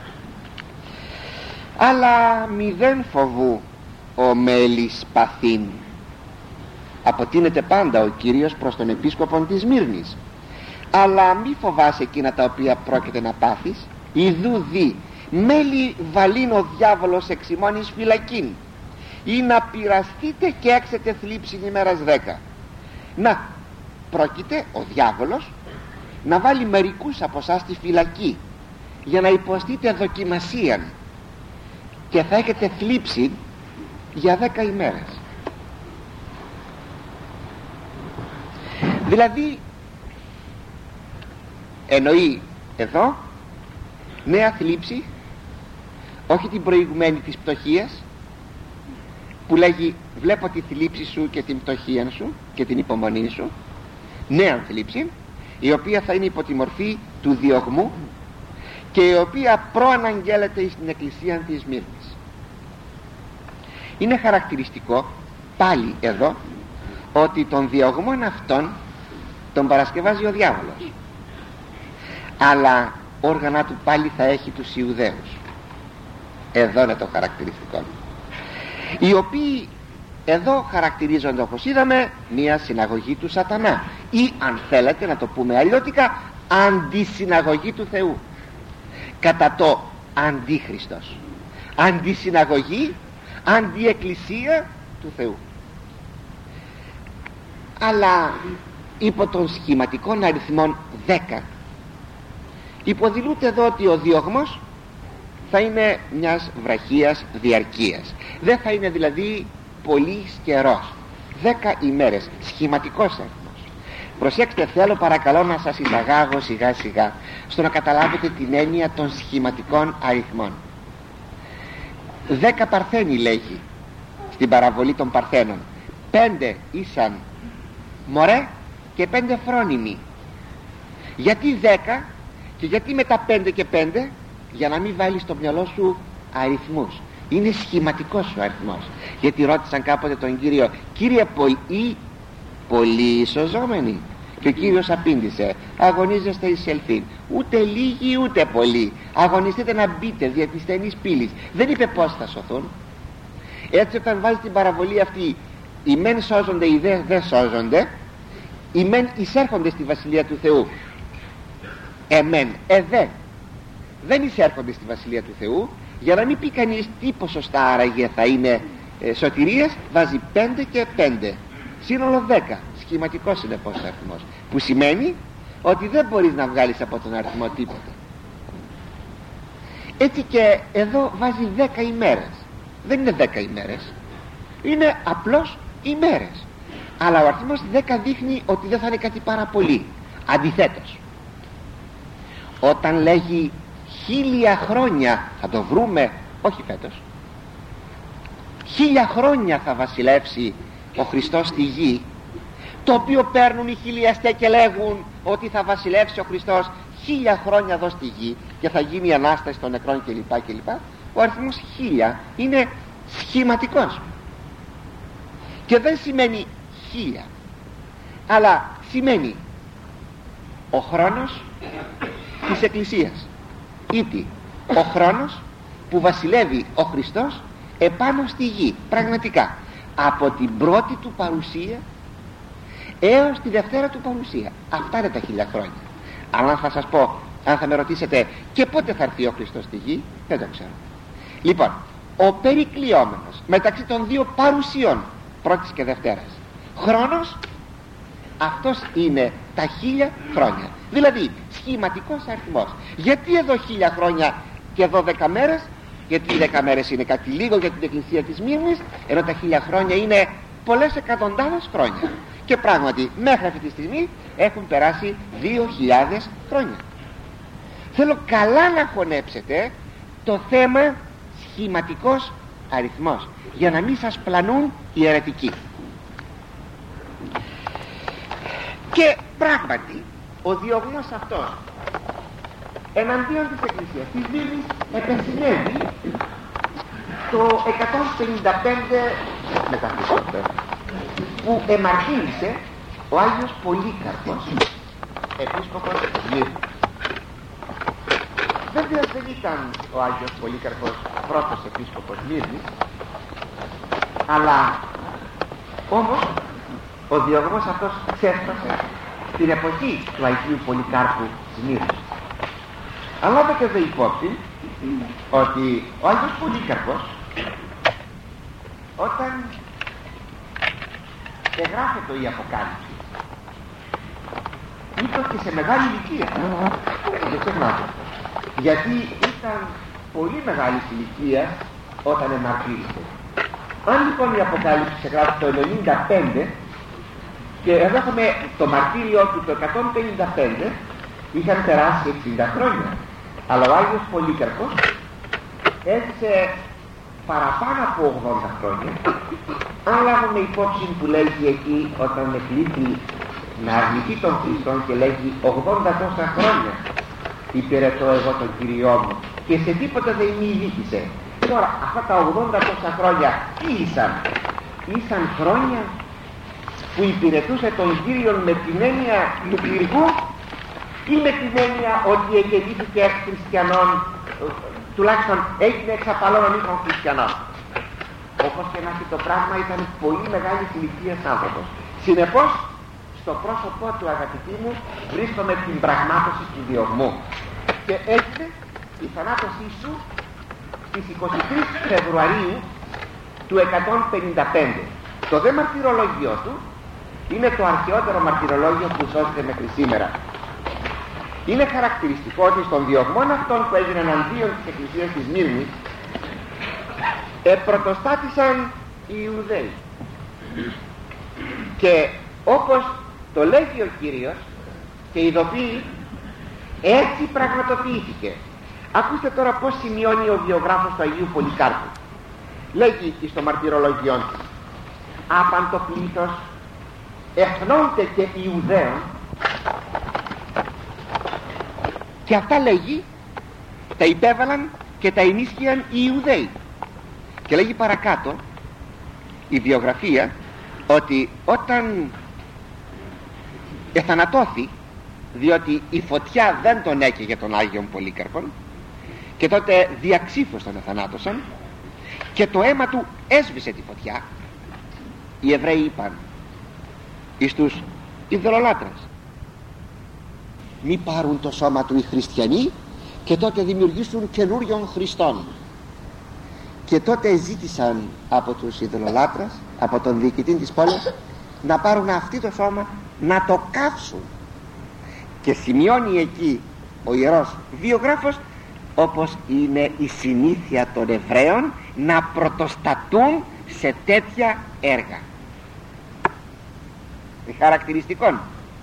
Αλλά μηδέν φοβού ο μέλης παθήν, αποτείνεται πάντα ο Κύριος προς τον επίσκοπον της Σμύρνης. Αλλά μη φοβάσαι εκείνα τα οποία πρόκειται να πάθεις. Ιδού δι μέλη βαλήν ο διάβολος εξ ημών εις φυλακήν, ή να πειραστείτε και έξετε θλίψην ημέρας δέκα. Να, πρόκειται ο διάβολος να βάλει μερικούς από εσάς στη φυλακή για να υποστείτε δοκιμασίαν, και θα έχετε θλίψη για δέκα ημέρες. Δηλαδή εννοεί εδώ νέα θλίψη, όχι την προηγουμένη της πτωχίας που λέγει βλέπω τη θλίψη σου και την πτωχία σου και την υπομονή σου. Νέα θλίψη, η οποία θα είναι υπό τη μορφή του διωγμού και η οποία προαναγγέλλεται στην εκκλησία της Σμύρνης. Είναι χαρακτηριστικό πάλι εδώ ότι τον διωγμόν αυτόν τον παρασκευάζει ο διάβολος, αλλά όργανα του πάλι θα έχει τους Ιουδαίους. Εδώ είναι το χαρακτηριστικό, οι οποίοι εδώ χαρακτηρίζονται, όπως είδαμε, μια συναγωγή του σατανά, ή αν θέλετε να το πούμε αλλιώτικα, αντισυναγωγή του Θεού. κατά το αντίχριστος, αντισυναγωγή, αντιεκκλησία του Θεού. Αλλά υπό των σχηματικών αριθμών δέκα υποδηλούται εδώ ότι ο διωγμός θα είναι μιας βραχίας διαρκείας, δεν θα είναι δηλαδή πολύ καιρός, δέκα ημέρες, σχηματικός αριθμός. Προσέξτε, θέλω παρακαλώ να σας εισαγάγω σιγά σιγά στο να καταλάβετε την έννοια των σχηματικών αριθμών. Δέκα παρθένοι λέγει στην παραβολή των Παρθένων, πέντε ήσαν μωρέ και πέντε φρόνιμοι. Γιατί δέκα και γιατί μετά πέντε και πέντε? Για να μην βάλεις στο μυαλό σου αριθμούς, είναι σχηματικός ο αριθμός. Γιατί ρώτησαν κάποτε τον Κύριο, Κύριε, πολλοί πολλοί ισοζόμενοι? Και ο Κύριος απήντησε, αγωνίζεστε εις ελθύν, ούτε λίγοι ούτε πολλοί, αγωνιστείτε να μπείτε δια της στενής πύλης. Δεν είπε πώς θα σωθούν. Έτσι όταν βάζει την παραβολή αυτή, οι μεν σώζονται, οι δε δεν σώζονται, οι μεν εισέρχονται στη Βασιλεία του Θεού, εμέν, εδέ δεν εισέρχονται στη Βασιλεία του Θεού. Για να μην πει κανείς τι ποσοστά άραγε θα είναι ε, σωτηρίας, βάζει πέντε και πέντε, σύνολο δέκα. Σχηματικός είναι πως αριθμός, που σημαίνει ότι δεν μπορείς να βγάλεις από τον αριθμό τίποτα. Έτσι και εδώ βάζει δέκα ημέρες. Δεν είναι δέκα ημέρες, είναι απλώς ημέρες. Αλλά ο αριθμός δέκα δείχνει ότι δεν θα είναι κάτι πάρα πολύ. Αντιθέτως, όταν λέγει χίλια χρόνια, θα το βρούμε, όχι φέτος, χίλια χρόνια θα βασιλεύσει ο Χριστός στη γη, το οποίο παίρνουν οι χιλιαστές και λέγουν ότι θα βασιλεύσει ο Χριστός χίλια χρόνια εδώ στη γη και θα γίνει η Ανάσταση των νεκρών κλπ κλπ. Ο αριθμός χίλια είναι σχηματικός και δεν σημαίνει χίλια, αλλά σημαίνει ο χρόνος της Εκκλησίας, ήτι ο χρόνος που βασιλεύει ο Χριστός επάνω στη γη, πραγματικά από την πρώτη του παρουσία έως τη δευτέρα του παρουσία. Αυτά είναι τα χίλια χρόνια. Αλλά αν θα σας πω, αν θα με ρωτήσετε και πότε θα έρθει ο Χριστός στη γη, δεν το ξέρω. Λοιπόν, ο περικλειόμενος μεταξύ των δύο παρουσιών, πρώτης και δευτέρας, χρόνος, αυτός είναι τα χίλια χρόνια. Δηλαδή σχηματικός αριθμός. Γιατί εδώ χίλια χρόνια και εδώ δέκα μέρες? Γιατί οι δέκα μέρες είναι κάτι λίγο για την Εκκλησία της Μύρνης, ενώ τα χίλια χρόνια είναι πολλές εκατοντάδες χρόνια. Και πράγματι μέχρι αυτή τη στιγμή έχουν περάσει δύο χιλιάδες χρόνια. Θέλω καλά να χωνέψετε το θέμα σχηματικός αριθμός, για να μην σας πλανούν οι αιρετικοί. Και πράγματι ο διωγμός αυτός εναντίον της Εκκλησίας της Μύρνης επεσυνέβη το εκατόν πενήντα πέντε μετά Χριστό, που εμαρτύρησε ο Άγιος Πολύκαρπος, επίσκοπος Μύρνης. Βέβαια δεν ήταν ο Άγιος Πολύκαρπος πρώτος επίσκοπος Μύρνης, αλλά όμως ο διωγμός αυτός ξέσπασε στην εποχή του Αγίου Πολυκάρπου της Μύρνης. Αλλά λάβετε εδώ υπόψη ότι ο Άγιος Πολύκαρπος, όταν εγγράφεται η Αποκάλυψη, ήταν και σε μεγάλη ηλικία, δεν ξεχνάτε, γιατί ήταν πολύ μεγάλη ηλικία όταν εμαρτύρησε. Αν λοιπόν η Αποκάλυψη εγγράφει το ενενήντα πέντε και εδώ έχουμε το μαρτύριο του το εκατόν πενήντα πέντε, είχαν περάσει εξήντα χρόνια. Αλλά ο Άγιος Πολύκαρπος έζησε παραπάνω από ογδόντα χρόνια. Αν λάβουμε υπόψη που λέγει εκεί όταν εκλήθη να αρνηθεί τον Χριστό και λέγει ογδόντα τόσα χρόνια υπηρετώ εγώ τον Κυριό μου και σε τίποτα δεν με ειδίκησε. Τώρα αυτά τα ογδόντα τόσα χρόνια τι ήσαν? Ήσαν χρόνια που υπηρετούσε τον Κύριο με την έννοια του κληρικού ή με την έννοια ότι εγεννήθηκε εξ χριστιανών, τουλάχιστον έγινε εξ απαλών ανήκων χριστιανών? Όπως και να έχει το πράγμα, ήταν πολύ μεγάλη ηλικίας άνθρωπος. Συνεπώς στο πρόσωπό του, αγαπητοί μου, βρίσκομαι την πραγμάτωση του διωγμού και έτσι η θανάτωσή σου στις είκοσι τρεις Φεβρουαρίου του εκατόν πενήντα πέντε. Το δε μαρτυρολόγιο του είναι το αρχαιότερο μαρτυρολόγιο που σώζεται μέχρι σήμερα. Είναι χαρακτηριστικό ότι στον διωγμόν αυτών που έγιναν εναντίον της Εκκλησίας της Σμύρνης επρωτοστάτησαν οι Ιουδαίοι, και όπως το λέγει ο Κύριος και ειδοποιεί, έτσι πραγματοποιήθηκε. Ακούστε τώρα πως σημειώνει ο βιογράφος του Αγίου Πολυκάρπου. Λέγει στο μαρτυρολογιό του: άπαν το πλήθος εθνώνται και Ιουδαίων, και αυτά, λέγει, τα υπέβαλαν και τα ενίσχυαν οι Ιουδαίοι. Και λέγει παρακάτω η βιογραφία ότι όταν εθανατώθη, διότι η φωτιά δεν τον έκαιγε τον Άγιον Πολύκαρπον, και τότε διαξύφως τον εθανάτωσαν και το αίμα του έσβησε τη φωτιά, οι Εβραίοι είπαν εις τους ειδωλολάτρες: μη πάρουν το σώμα του οι χριστιανοί και τότε δημιουργήσουν καινούριων Χριστών. Και τότε ζήτησαν από τους ειδωλολάτρες, από τον διοικητή της πόλης, να πάρουν αυτοί το σώμα, να το καύσουν. Και σημειώνει εκεί ο ιερός βιογράφος, όπως είναι η συνήθεια των Εβραίων να πρωτοστατούν σε τέτοια έργα. Χαρακτηριστικών.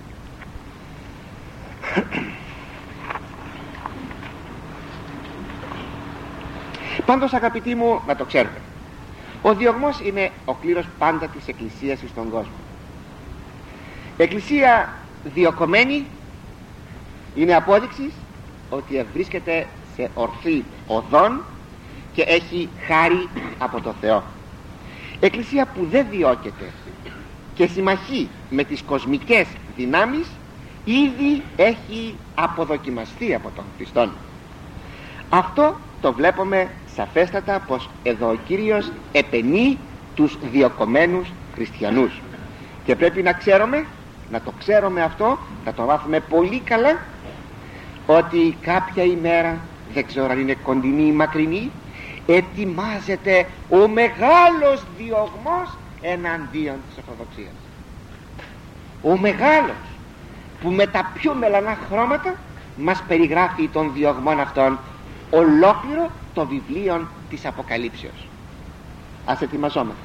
Πάντως, αγαπητοί μου, να το ξέρετε, ο διωγμός είναι ο κλήρος πάντα της Εκκλησίας στον κόσμο. Εκκλησία διωκωμένη είναι απόδειξη ότι βρίσκεται σε ορθή οδόν και έχει χάρη από το Θεό. Εκκλησία που δεν διώκεται και συμμαχεί με τις κοσμικές δυνάμεις ήδη έχει αποδοκιμαστεί από τον Χριστόν. Αυτό το βλέπουμε σαφέστατα, πως εδώ ο Κύριος επενεί τους διωκωμένους χριστιανούς, και πρέπει να ξέρουμε, να το ξέρουμε αυτό, να το μάθουμε πολύ καλά, ότι κάποια ημέρα, δεν ξέρω αν είναι κοντινή ή μακρινή, ετοιμάζεται ο μεγάλος διωγμός εναντίον της Ορθοδοξίας. Ο μεγάλος, που με τα πιο μελανά χρώματα μας περιγράφει των διωγμών αυτών ολόκληρο το βιβλίο της Αποκαλύψεως. Ας ετοιμαζόμαστε.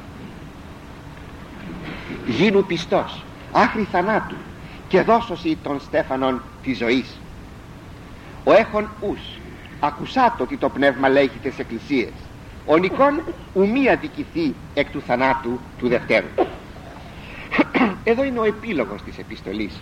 Γίνου πιστός άχρη θανάτου και δώσωση των στέφανων της ζωής. Ο έχων ους ακουσάτο ότι το πνεύμα λέγει τις εκκλησίες. Ο νικόν ουμή αδικηθεί εκ του θανάτου του δευτέρου. Εδώ είναι ο επίλογος της επιστολής.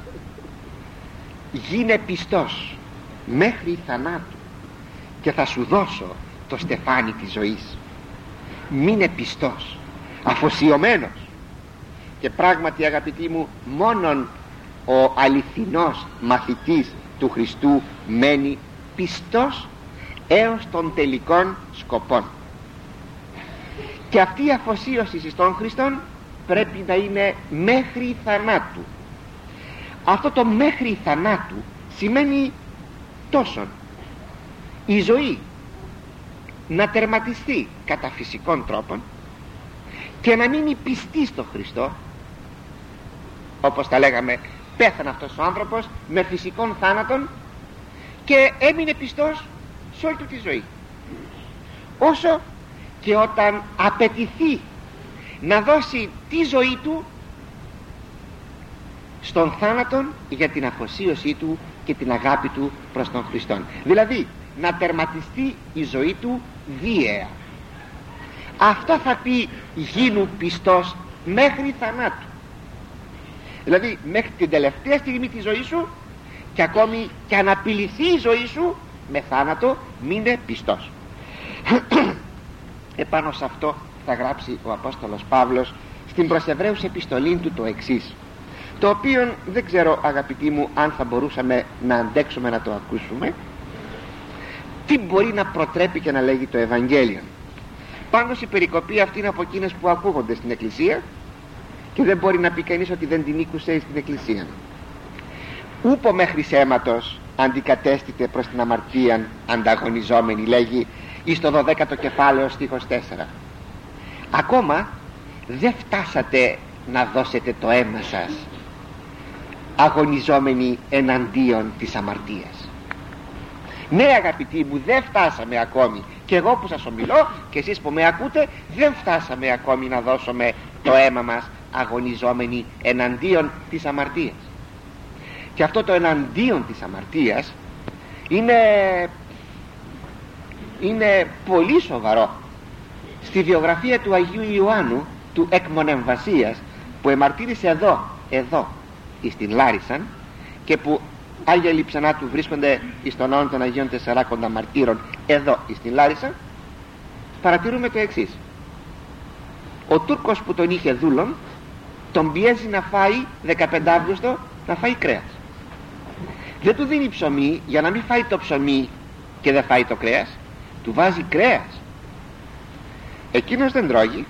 Γίνε πιστός μέχρι θανάτου και θα σου δώσω το στεφάνι της ζωής. Μείνε πιστός, αφοσιωμένος. Και πράγματι, αγαπητοί μου, μόνον ο αληθινός μαθητής του Χριστού μένει πιστός έως των τελικών σκοπών. Και αυτή η αφοσίωση στον Χριστόν πρέπει να είναι μέχρι θανάτου. Αυτό το μέχρι θανάτου σημαίνει τόσον η ζωή να τερματιστεί κατά φυσικών τρόπων και να μείνει πιστή στο Χριστό. Όπως τα λέγαμε, πέθανε αυτός ο άνθρωπος με φυσικών θάνατον και έμεινε πιστός σε όλη του τη ζωή, όσο και όταν απαιτηθεί να δώσει τη ζωή του στον θάνατον για την αφοσίωσή του και την αγάπη του προς τον Χριστόν. Δηλαδή να τερματιστεί η ζωή του βίαια. Αυτό θα πει γίνου πιστός μέχρι θανάτου. Δηλαδή μέχρι την τελευταία στιγμή της ζωής σου, και ακόμη και αν απειληθεί η ζωή σου με θάνατο, μείνε πιστός. Επάνω σε αυτό θα γράψει ο Απόστολος Παύλος στην προς Εβραίους επιστολή του το εξής, το οποίο δεν ξέρω, αγαπητοί μου, αν θα μπορούσαμε να αντέξουμε να το ακούσουμε. Τι μπορεί να προτρέπει και να λέγει το Ευαγγέλιο? Πάντως η περικοπή αυτή είναι από εκείνες που ακούγονται στην Εκκλησία και δεν μπορεί να πει κανείς ότι δεν την ήκουσε στην Εκκλησία. Ούπο μέχρι αίματος αντικατέστητε προς την αμαρτίαν ανταγωνιζόμενη, λέγει εις το δωδέκατο κεφάλαιο στίχος τέσσερα. Ακόμα δεν φτάσατε να δώσετε το αίμα σας αγωνιζόμενοι εναντίον της αμαρτίας. Ναι αγαπητοί μου, δεν φτάσαμε ακόμη, και εγώ που σας ομιλώ και εσείς που με ακούτε, δεν φτάσαμε ακόμη να δώσουμε το αίμα μας αγωνιζόμενοι εναντίον της αμαρτίας. Και αυτό το εναντίον της αμαρτίας είναι, είναι πολύ σοβαρό. Στη βιογραφία του Αγίου Ιωάννου του Εκμονεμβασίας, που εμαρτύρησε εδώ, εδώ στην Λάρισαν, και που Άγια Λειψανά του βρίσκονται εις τον ναό των Αγίων Τεσσαράκοντα Μαρτύρων εδώ στην Λάρισα, παρατηρούμε το εξής: ο Τούρκος που τον είχε δούλον τον πιέζει να φάει δεκαπέντε Αύγουστο, να φάει κρέας. Δεν του δίνει ψωμί για να μην φάει το ψωμί και δεν φάει το κρέας, του βάζει κρέας. Εκείνος δεν τρώγει.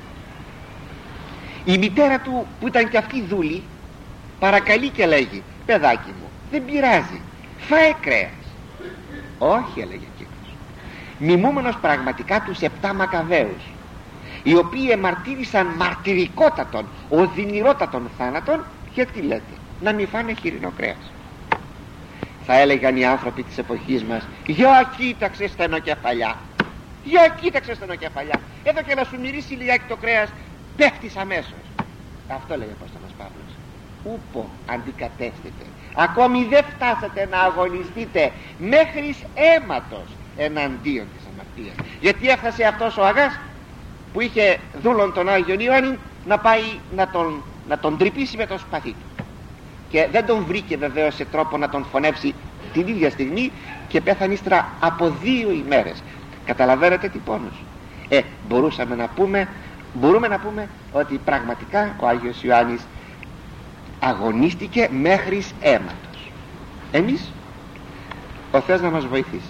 Η μητέρα του, που ήταν και αυτή δούλη, παρακαλεί και λέγει: παιδάκι μου, δεν πειράζει, φάε κρέας. Όχι, έλεγε εκείνος, μιμούμενος πραγματικά τους επτά Μακαβαίους, οι οποίοι εμαρτύρησαν μαρτυρικότατον, οδυνηρότατον θάνατον, γιατί λέτε να μην φάνε χοιρινό κρέας? Θα έλεγαν οι άνθρωποι της εποχής μας: για κοίταξε στενοκεφαλιά, για κοίταξε στενοκεφαλιά, εδώ και να σου μυρίσει λιγάκι το κρέας πέφτεις αμέσως. Αυτό λέει ο Απόστολος Παύλος: ούπο αντικατέστητε, ακόμη δεν φτάσατε να αγωνιστείτε μέχρι αίματος εναντίον της αμαρτίας. Γιατί έφτασε αυτός ο Αγάς που είχε δούλον τον Άγιον Ιωάννη να πάει να τον, να τον τρυπήσει με το σπαθί του, και δεν τον βρήκε βεβαίως σε τρόπο να τον φωνεύσει την ίδια στιγμή, και πέθανε ύστερα από δύο ημέρες. Καταλαβαίνετε τι πόνος. Ε, μπορούσαμε να πούμε, μπορούμε να πούμε ότι πραγματικά ο Άγιος Ιωάννης αγωνίστηκε μέχρι αίματος. Εμείς, ο Θεός να μας βοηθήσει.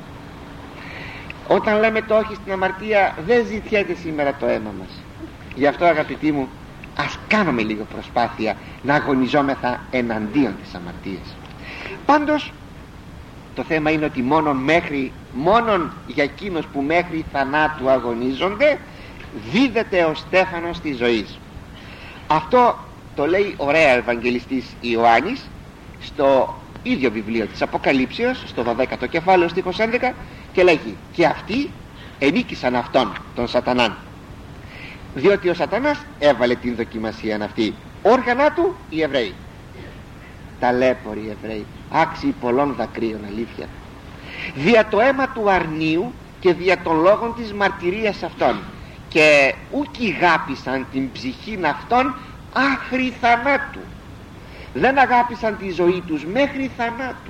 Όταν λέμε το όχι στην αμαρτία, δεν ζητιέται σήμερα το αίμα μας. Γι' αυτό αγαπητοί μου, ας κάνουμε λίγο προσπάθεια να αγωνιζόμεθα εναντίον της αμαρτίας. Πάντως το θέμα είναι ότι μόνον, μέχρι, μόνον για εκείνους που μέχρι θανάτου αγωνίζονται δίδεται ο στέφανος της ζωής. Αυτό το λέει ωραία ο Ευαγγελιστής Ιωάννης στο ίδιο βιβλίο της Αποκαλύψεως, στο δωδέκατο κεφάλαιο στίχος έντεκα, και λέγει: και αυτοί ενίκησαν αυτόν τον Σατανάν, διότι ο Σατανάς έβαλε την δοκιμασία αυτή, όργανα του οι Εβραίοι, ταλέποροι Εβραίοι, άξιοι πολλών δακρύων, αλήθεια, δια το αίμα του αρνίου και δια των λόγων της μαρτυρίας αυτών, και ούκοι γάπησαν την ψυχήν αυτών άχρη θανάτου. Δεν αγάπησαν τη ζωή τους μέχρι θανάτου.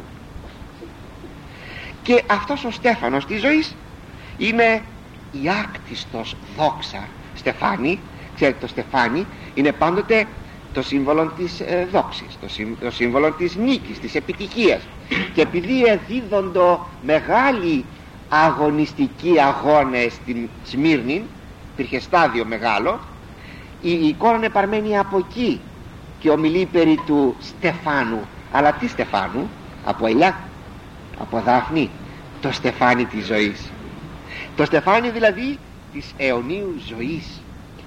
Και αυτός ο στέφανος της ζωής είναι η άκτιστος δόξα στεφάνι. Ξέρετε, το στεφάνι είναι πάντοτε το σύμβολο της ε, δόξης, το, σύμ, το σύμβολο της νίκης, της επιτυχίας. Και επειδή εδίδονται μεγάλοι αγωνιστικοί αγώνες στην Σμύρνη, υπήρχε στάδιο μεγάλο, η εικόνα είναι παρμένη από εκεί και ομιλεί περί του στεφάνου. Αλλά τι στεφάνου? Από ελιά, από δάφνη, το στεφάνι της ζωής, το στεφάνι δηλαδή της αιωνίου ζωής.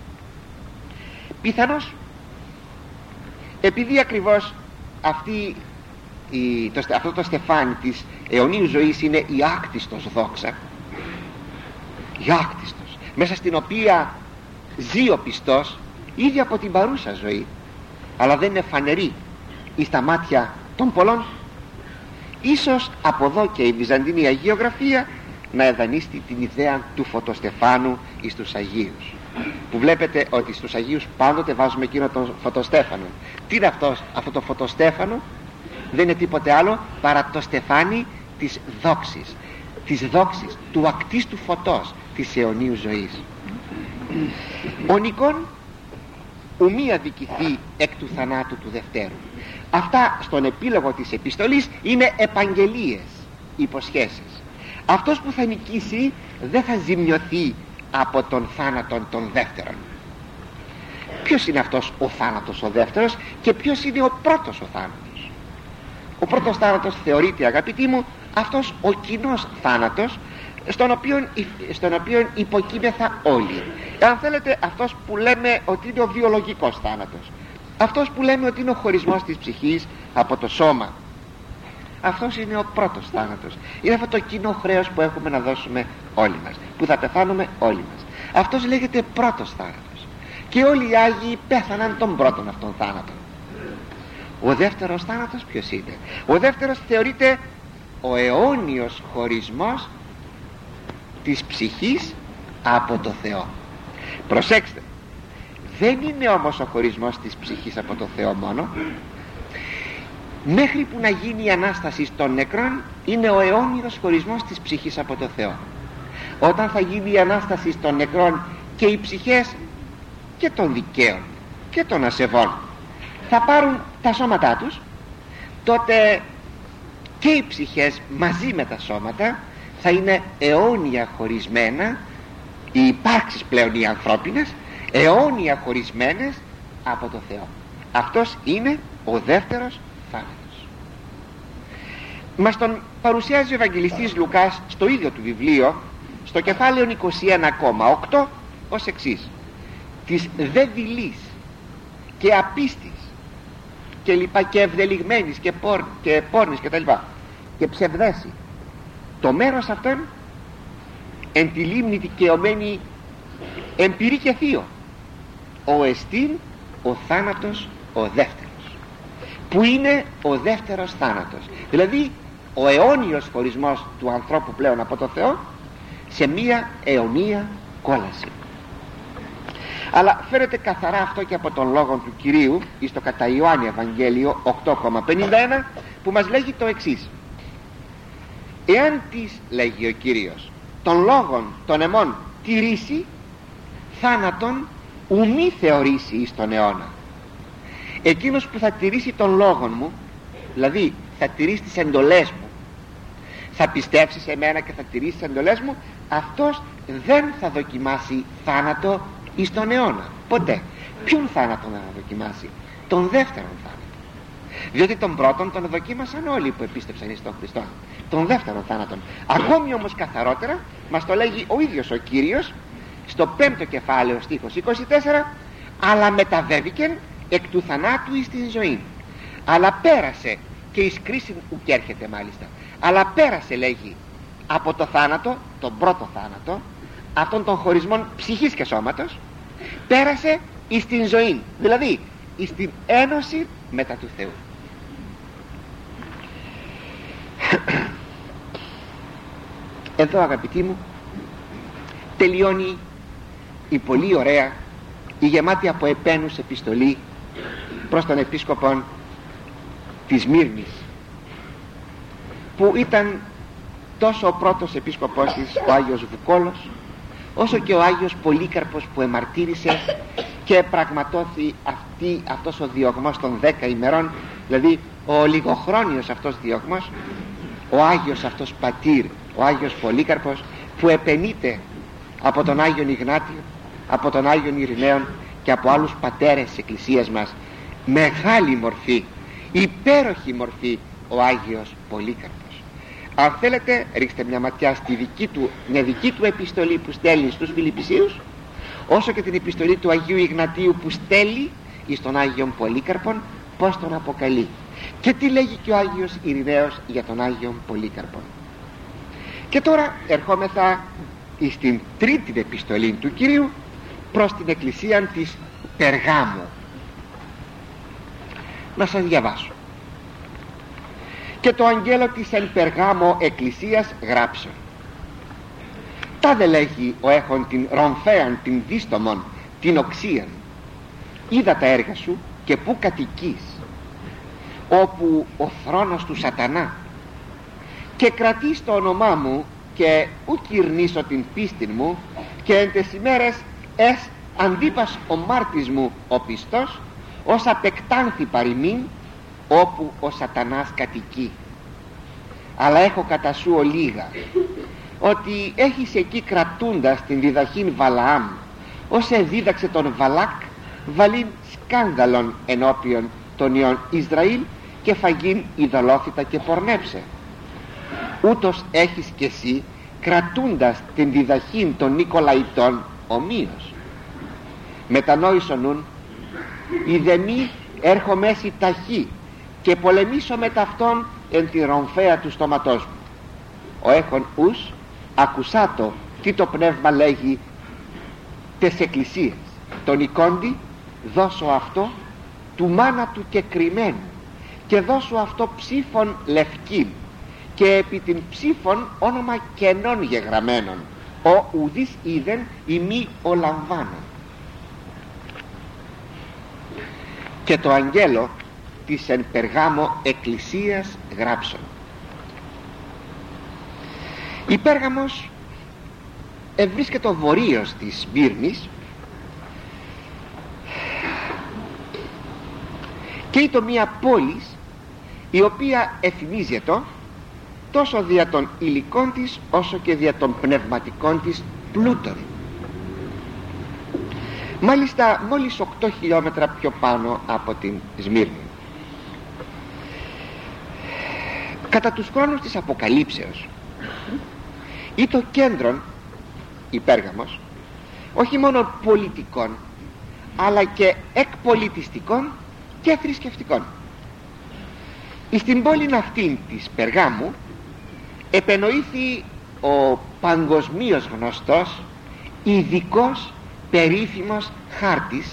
Πιθανώς επειδή ακριβώς αυτή η, το, αυτό το στεφάνι της αιωνίου ζωής είναι η άκτιστος δόξα, η άκτιστος, μέσα στην οποία ζει ο πιστός ήδη από την παρούσα ζωή, αλλά δεν είναι φανερή εις τα μάτια των πολλών, ίσως από εδώ και η Βυζαντινή Αγιογραφία να εδανίστη την ιδέα του φωτοστεφάνου εις τους Αγίους, που βλέπετε ότι στους Αγίους πάντοτε βάζουμε εκείνο τον φωτοστέφανο. Τι είναι αυτός, αυτό το φωτοστέφανο? Δεν είναι τίποτε άλλο παρά το στεφάνι της δόξης, της δόξης, του ακτίστου φωτός της αιωνίου ζωής. Ο Νικόν ουμή αδικηθεί εκ του θανάτου του δευτέρου. Αυτά στον επίλογο της επιστολής είναι επαγγελίες, υποσχέσεις. Αυτός που θα νικήσει δεν θα ζημιωθεί από τον θάνατον των δεύτερων. Ποιος είναι αυτός ο θάνατος ο δεύτερος και ποιος είναι ο πρώτος ο θάνατος? Ο πρώτος θάνατος θεωρείται, αγαπητοί μου, αυτός ο κοινός θάνατος, στον οποίον, στον οποίον υποκείμεθα όλοι. Αν θέλετε, αυτός που λέμε ότι είναι ο βιολογικός θάνατος, αυτός που λέμε ότι είναι ο χωρισμός της ψυχής από το σώμα, αυτός είναι ο πρώτος θάνατος. Είναι αυτό το κοινό χρέος που έχουμε να δώσουμε όλοι μας, που θα πεθάνουμε όλοι μας. Αυτός λέγεται πρώτος θάνατος, και όλοι οι Άγιοι πέθαναν τον πρώτον αυτόν θάνατο. Ο δεύτερος θάνατος ποιος είναι? Ο δεύτερος θεωρείται ο αιώνιος χωρισμός της ψυχής από το Θεό. Προσέξτε, δεν είναι όμως ο χωρισμός της ψυχής από το Θεό μόνο. Μέχρι που να γίνει η Ανάσταση των νεκρών, είναι ο αιώνιος χωρισμός της ψυχής από το Θεό. Όταν θα γίνει η Ανάσταση των νεκρών, και οι ψυχές και των δικαίων και των ασεβών θα πάρουν τα σώματά τους, τότε και οι ψυχές μαζί με τα σώματα θα είναι αιώνια χωρισμένα, οι υπάρξεις πλέον οι ανθρώπινες αιώνια χωρισμένες από το Θεό. Αυτός είναι ο δεύτερος θάνατος. Μας τον παρουσιάζει ο Ευαγγελιστής Λουκάς στο ίδιο του βιβλίο, στο κεφάλαιο είκοσι ένα κόμμα οκτώ, ως εξής: της δε δειλής και απίστης και λοιπά, και ευδελιγμένης και, πόρ, και πόρνης και τα λοιπά, και ψευδέση, το μέρος αυτόν εν τη λίμνη δικαιωμένη εμπειρή και θείο, ο εστίν ο θάνατος ο δεύτερος, που είναι ο δεύτερος θάνατος, δηλαδή ο αιώνιος χωρισμός του ανθρώπου πλέον από το Θεό σε μία αιωνία κόλαση. Αλλά φαίνεται καθαρά αυτό και από τον λόγο του Κυρίου εις το κατά Ιωάννη Ευαγγέλιο οκτώ κόμμα πενήντα ένα, που μας λέγει το εξής: εάν της, λέγει ο Κύριος, των λόγων των εμών τηρήσει, θάνατον ου μη θεωρήσει εις τον αιώνα. Εκείνος που θα τηρήσει των λόγων μου, δηλαδή θα τηρήσει τις εντολές μου, θα πιστέψει σε μένα και θα τηρήσει τις εντολές μου, αυτός δεν θα δοκιμάσει θάνατο εις τον αιώνα. Ποτέ. Ποιον θάνατο να δοκιμάσει? Τον δεύτερον θάνατο. Διότι τον πρώτον τον δοκίμασαν όλοι που επίστεψαν εις τον Χριστό. Τον δεύτερον θάνατον, ακόμη όμως καθαρότερα, μας το λέγει ο ίδιος ο Κύριος στο πέμπτο κεφάλαιο στίχος είκοσι τέσσερα: αλλά μεταβέβηκεν εκ του θανάτου εις την ζωή, αλλά πέρασε, και εις κρίση ουκ έρχεται μάλιστα, αλλά πέρασε, λέγει, από το θάνατο, τον πρώτο θάνατο, αυτών των χωρισμών ψυχής και σώματος, πέρασε εις την ζωή, δηλαδή εις την ένωση μετά του Θεού. Εδώ, αγαπητοί μου, τελειώνει η πολύ ωραία, η γεμάτη από επένους επιστολή προς τον επίσκοπο της Μύρνης, που ήταν τόσο ο πρώτος επίσκοπος της, ο Άγιος Βουκόλος, όσο και ο Άγιος Πολύκαρπος, που εμαρτύρησε και πραγματώθη αυτή, αυτός ο διωγμός των δέκα ημερών, δηλαδή ο λιγοχρόνιος αυτός διωγμός, ο Άγιος αυτός πατήρ, ο Άγιος Πολύκαρπος, που επενείται από τον Άγιον Ιγνάτιο, από τον Άγιον Ειρηναίον και από άλλους πατέρες της Εκκλησίας μας. Μεγάλη μορφή, υπέροχη μορφή ο Άγιος Πολύκαρπος. Αν θέλετε, ρίξτε μια ματιά στη δική του, μια δική του επιστολή που στέλνει στους Φιλιππισίους, όσο και την επιστολή του Αγίου Ιγνατίου που στέλνει εις τον Άγιον Πολύκαρπον, πως τον αποκαλεί και τι λέγει και ο Άγιος Ειρηναίος για τον Άγιον Πολύκαρπον. Και τώρα ερχόμεθα στην τρίτη επιστολή του Κυρίου προς την εκκλησία της Περγάμου. Να σας διαβάσω: και το αγγέλο της εν Περγάμο εκκλησίας γράψω, τάδε λέγει ο έχων την ρομφέαν την δίστομον την οξίαν, είδα τα έργα σου και που κατοικείς, όπου ο θρόνος του σατανά, και κρατείς το όνομά μου και ου κυρνήσω την πίστη μου, και εν τες ημέρες εσ αντίπας ο μάρτης μου ο πιστός, ως απεκτάνθη παροιμήν, όπου ο σατανάς κατοικεί. Αλλά έχω κατά σου ολίγα, ότι έχεις εκεί κρατούντας την διδαχήν Βαλαάμ, ως εδίδαξε τον Βαλάκ, βαλήν σκάνδαλον ενώπιον των ιών Ισραήλ, και φαγήν ειδωλόθητα και πορνέψε. Ούτως έχεις κι εσύ, κρατούντας την διδαχήν των Νικολαϊτών ομοίως. Μετανόησον νουν, ιδεμή έρχομαι έσυ ταχύ και πολεμήσω με ταυτόν εν τη ρομφαία του στόματός μου. Ο έχων ους ακουσάτο τι το πνεύμα λέγει τες εκκλησίες. Τον εικόντι δώσω αυτό του μάνα του κεκριμένου και δώσω αυτό ψήφων λευκήν και επί την ψήφων όνομα κενών γεγραμμένων, ο ουδείς είδεν ημί ο λαμβάνων. Και το αγγέλο της εν Περγάμο εκκλησίας γράψον. Η Πέργαμος ευρίσκεται ο βορείος της Σμύρνης και είναι μια πόλη η οποία εφημίζεται τόσο δια των υλικών της όσο και δια των πνευματικών της πλούτων. Μάλιστα μόλις οκτώ χιλιόμετρα πιο πάνω από την Σμύρνη. Κατά τους χρόνους της Αποκαλύψεως ή το κέντρο η Πέργαμος όχι μόνο πολιτικών αλλά και εκπολιτιστικών και θρησκευτικών. Στην πόλη αυτήν της Περγάμου επενοήθη ο παγκοσμίως γνωστός ειδικός περίφημος χάρτης,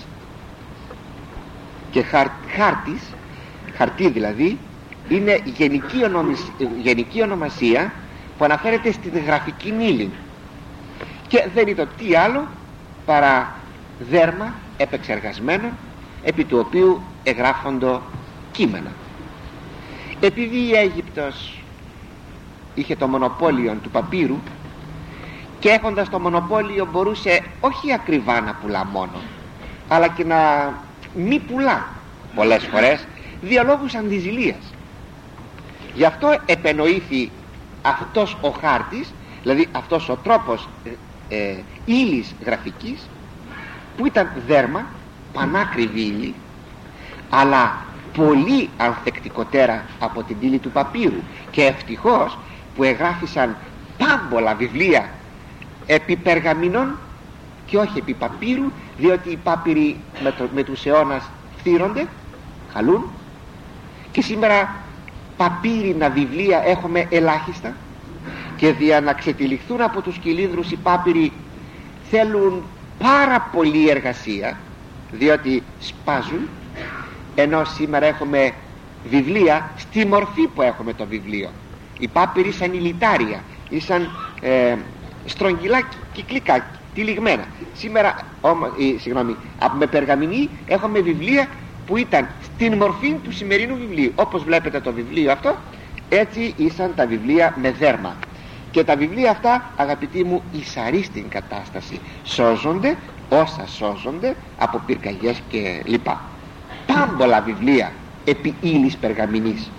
και χάρ, χάρτης, χαρτί δηλαδή, είναι γενική, ονομασ, γενική ονομασία που αναφέρεται στην γραφική ύλη και δεν είναι το τι άλλο παρά δέρμα επεξεργασμένο επί του οποίου εγγράφονται κείμενα. Επειδή η Αίγυπτος είχε το μονοπόλιο του παπύρου και έχοντας το μονοπόλιο μπορούσε όχι ακριβά να πουλά μόνο αλλά και να μη πουλά πολλές φορές δια λόγους αντιζηλίας. Γι' αυτό επενοήθη αυτός ο χάρτης, δηλαδή αυτός ο τρόπος ε, ε, ύλης γραφικής που ήταν δέρμα, πανάκριβη ύλη αλλά πολύ ανθεκτικότερα από την ύλη του παπύρου, και ευτυχώς που εγγράφησαν πάμπολα βιβλία επί περγαμινών και όχι επί παπύρου, διότι οι πάπυροι με, το, με τους αιώνας φθύρονται, χαλούν, και σήμερα παπύρινα βιβλία έχουμε ελάχιστα και για να ξετυλιχθούν από τους κυλίνδρους οι πάπυροι θέλουν πάρα πολλή εργασία διότι σπάζουν, ενώ σήμερα έχουμε βιβλία στη μορφή που έχουμε το βιβλίο. Οι πάπυροι σαν ηλιτάρια ή σαν ε, στρογγυλά κυκλικά, τυλιγμένα. Σήμερα όμως, ε, συγγνώμη, με περγαμηνή έχουμε βιβλία που ήταν στην μορφή του σημερινού βιβλίου. Όπως βλέπετε το βιβλίο αυτό, έτσι ήσαν τα βιβλία με δέρμα. Και τα βιβλία αυτά, αγαπητοί μου, υσαρίστην κατάσταση σώζονται όσα σώζονται από πυρκαγιές και λοιπά. Πάμπολα βιβλία επί ύλης περγαμηνής,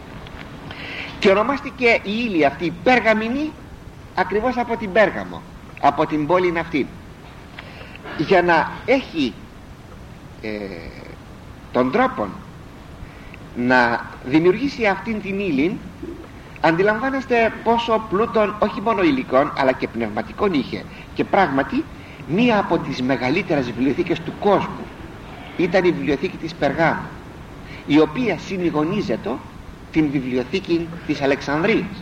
και ονομάστηκε η ύλη αυτή περγαμηνή ακριβώς από την Πέργαμο, από την πόλη αυτή, για να έχει ε, τον τρόπο να δημιουργήσει αυτήν την ύλη. Αντιλαμβάνεστε πόσο πλούτον όχι μόνο υλικών αλλά και πνευματικών είχε, και πράγματι μία από τις μεγαλύτερες βιβλιοθήκες του κόσμου ήταν η βιβλιοθήκη της Περγάμου, η οποία συνηγονίζεται την βιβλιοθήκη της Αλεξανδρίας.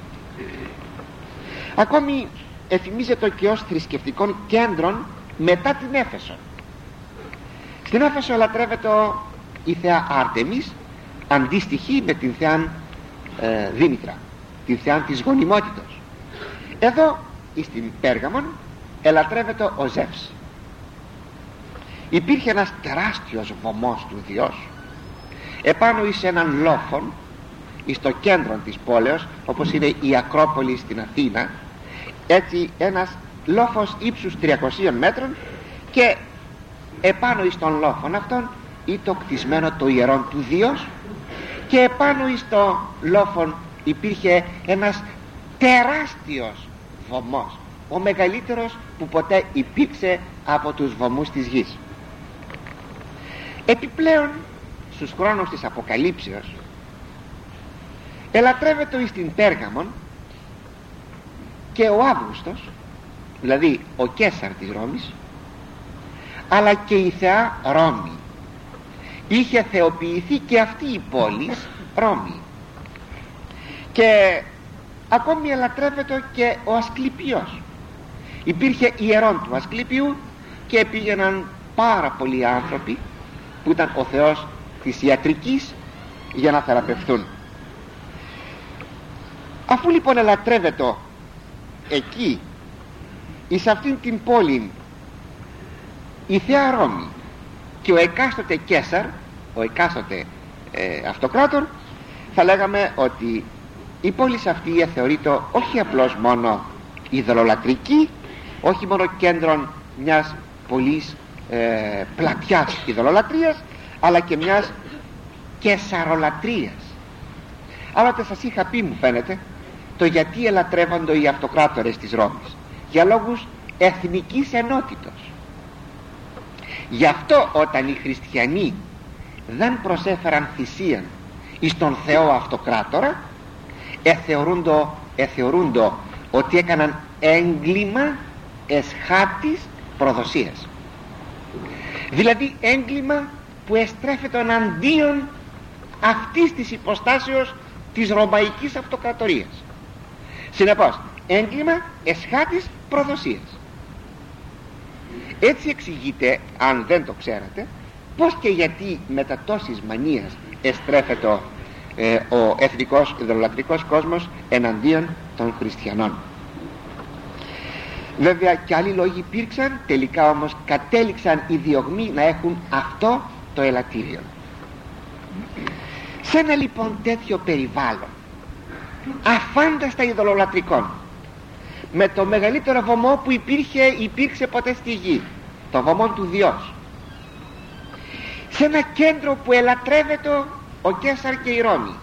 Ακόμη εφημίζεται και ως θρησκευτικών κέντρων μετά την Έφεσο. Στην Έφεσο λατρεύεται η θεά Άρτεμις, αντίστοιχη με την θεά ε, Δήμητρα, την θεά της γονιμότητος. Εδώ στην Πέργαμον ελατρεύεται ο Ζεύς. Υπήρχε ένας τεράστιος βωμός του Διός επάνω εις έναν λόφον εις το κέντρο της πόλεως, όπως είναι η Ακρόπολη στην Αθήνα, έτσι ένας λόφος ύψους τριακοσίων μέτρων, και επάνω εις τον λόφον αυτόν ήταν κτισμένο το ιερόν του Διός, και επάνω εις το λόφον υπήρχε ένας τεράστιος βωμός, ο μεγαλύτερος που ποτέ υπήρξε από τους βωμούς της γης. Επιπλέον στους χρόνους της Αποκαλύψεως ελατρεύεται εις την Πέργαμον και ο Αύγουστος, δηλαδή ο Καίσαρ της Ρώμης, αλλά και η θεά Ρώμη. Είχε θεοποιηθεί και αυτή η πόλη Ρώμη, και ακόμη ελατρεύεται και ο Ασκληπιός. Υπήρχε ιερόν του Ασκληπιού και πήγαιναν πάρα πολλοί άνθρωποι που ήταν ο θεός της ιατρικής για να θεραπευθούν. Αφού λοιπόν ελατρεύεται εκεί εις αυτήν την πόλη η θεά Ρώμη και ο εκάστοτε Καίσαρ, ο εκάστοτε ε, αυτοκράτορ, θα λέγαμε ότι η πόλη αυτή θεωρείται όχι απλώς μόνο ειδωλολατρική, όχι μόνο κέντρον μιας πολλής ε, πλατιάς ειδωλολατρίας, αλλά και μιας καισαρολατρίας. Άλλοτε σας είχα πει, μου φαίνεται, το γιατί ελατρεύονται οι αυτοκράτορες της Ρώμης. Για λόγους εθνικής ενότητος. Γι' αυτό όταν οι χριστιανοί δεν προσέφεραν θυσίαν εις τον Θεό αυτοκράτορα, εθεωρούντο, εθεωρούντο ότι έκαναν έγκλημα εσχάτης προδοσίας, δηλαδή έγκλημα που εστρέφεται εναντίον αυτής της υποστάσεως της Ρωμαϊκής Αυτοκρατορίας. Συνεπώς, έγκλημα εσχάτης προδοσίας. Έτσι εξηγείται, αν δεν το ξέρατε, πως και γιατί μετά τόσης μανίας εστρέφεται ε, ο εθνικός ιδωλολατρικός κόσμος εναντίον των χριστιανών. Βέβαια και άλλοι λόγοι υπήρξαν, τελικά όμως κατέληξαν οι διωγμοί να έχουν αυτό το ελαττήριο. Σε ένα λοιπόν τέτοιο περιβάλλον αφάνταστα ειδωλολατρικών, με το μεγαλύτερο βωμό που υπήρχε, υπήρξε ποτέ στη γη, το βωμό του Διός, σε ένα κέντρο που ελατρεύεται ο Καίσαρ και η Ρώμη,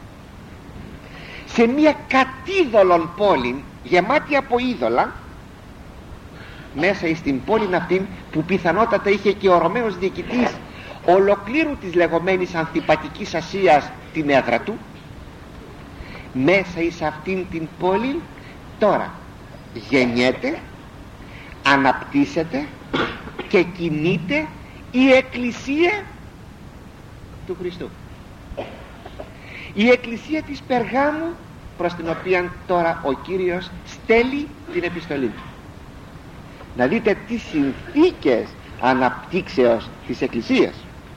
σε μια κατίδωλον πόλη γεμάτη από είδωλα, μέσα στην πόλη αυτή που πιθανότατα είχε και ο Ρωμαίος διοικητής ολοκλήρου της λεγόμενης Ανθιπατικής Ασίας την έδρα του, μέσα εις αυτήν την πόλη τώρα γεννιέται, αναπτύσσεται και κινείται η Εκκλησία του Χριστού, η Εκκλησία της Περγάμου, προς την οποία τώρα ο Κύριος στέλνει την επιστολή του. Να δείτε τι συνθήκες αναπτύξεως της Εκκλησίας.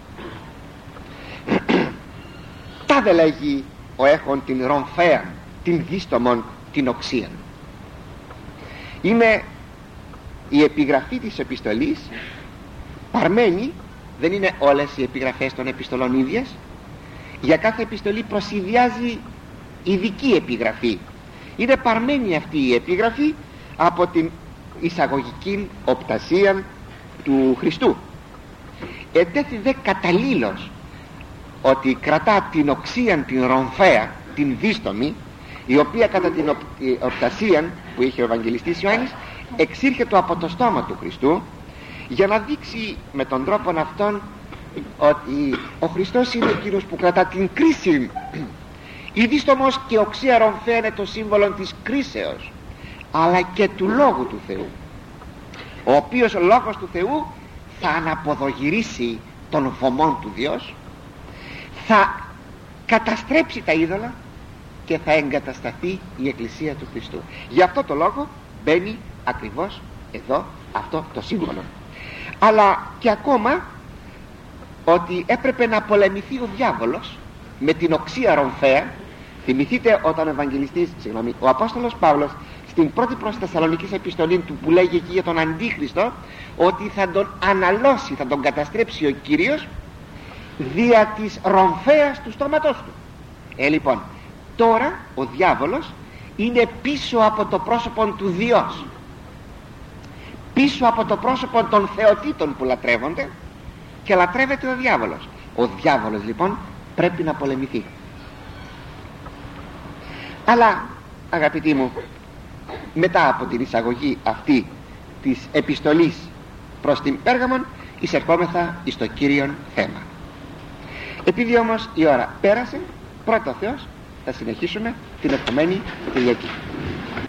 Τα δε λέγει ο έχων την ρομφέαν, την δίστομον, την οξίαν. Είναι η επιγραφή της επιστολής παρμένη, δεν είναι όλες οι επιγραφές των επιστολών ίδιες. Για κάθε επιστολή προσυδειάζει ειδική επιγραφή. Είναι παρμένη αυτή η επιγραφή από την εισαγωγική οπτασία του Χριστού. Ετέθη δε καταλήλως ότι κρατά την οξίαν, την ρομφαία, την δίστομη, η οποία κατά την οπτασία που είχε ο Ευαγγελιστής Ιωάννης εξήρχεται από το στόμα του Χριστού, για να δείξει με τον τρόπο αυτόν ότι ο Χριστός είναι εκείνος που κρατά την κρίση. Η δίστομος και οξία ρομφαία είναι το σύμβολο της κρίσεως, αλλά και του Λόγου του Θεού, ο οποίος ο Λόγος του Θεού θα αναποδογυρίσει τον βωμόν του Διός, θα καταστρέψει τα είδωλα και θα εγκατασταθεί η Εκκλησία του Χριστού. Γι' αυτό το λόγο μπαίνει ακριβώς εδώ αυτό το σύμβολο. Αλλά και ακόμα ότι έπρεπε να πολεμηθεί ο διάβολος με την οξία ρομφαία. Θυμηθείτε όταν ο Ευαγγελιστής, συγγνώμη, ο Απόστολος Παύλος στην πρώτη προς Θεσσαλονικής επιστολή του, που λέγει εκεί για τον Αντίχριστο, ότι θα τον αναλώσει, θα τον καταστρέψει ο Κύριος δια της ρομφαίας του στόματός του. Ε, λοιπόν, τώρα ο διάβολος είναι πίσω από το πρόσωπο του Διός, πίσω από το πρόσωπο των θεοτήτων που λατρεύονται, και λατρεύεται ο διάβολος. Ο διάβολος λοιπόν πρέπει να πολεμηθεί. Αλλά αγαπητοί μου, μετά από την εισαγωγή αυτή της επιστολής προς την Πέργαμον, εισερχόμεθα εις το κύριον θέμα. Επειδή όμως η ώρα πέρασε, πρώτο Θεός θα συνεχίσουμε την επόμενη Κυριακή.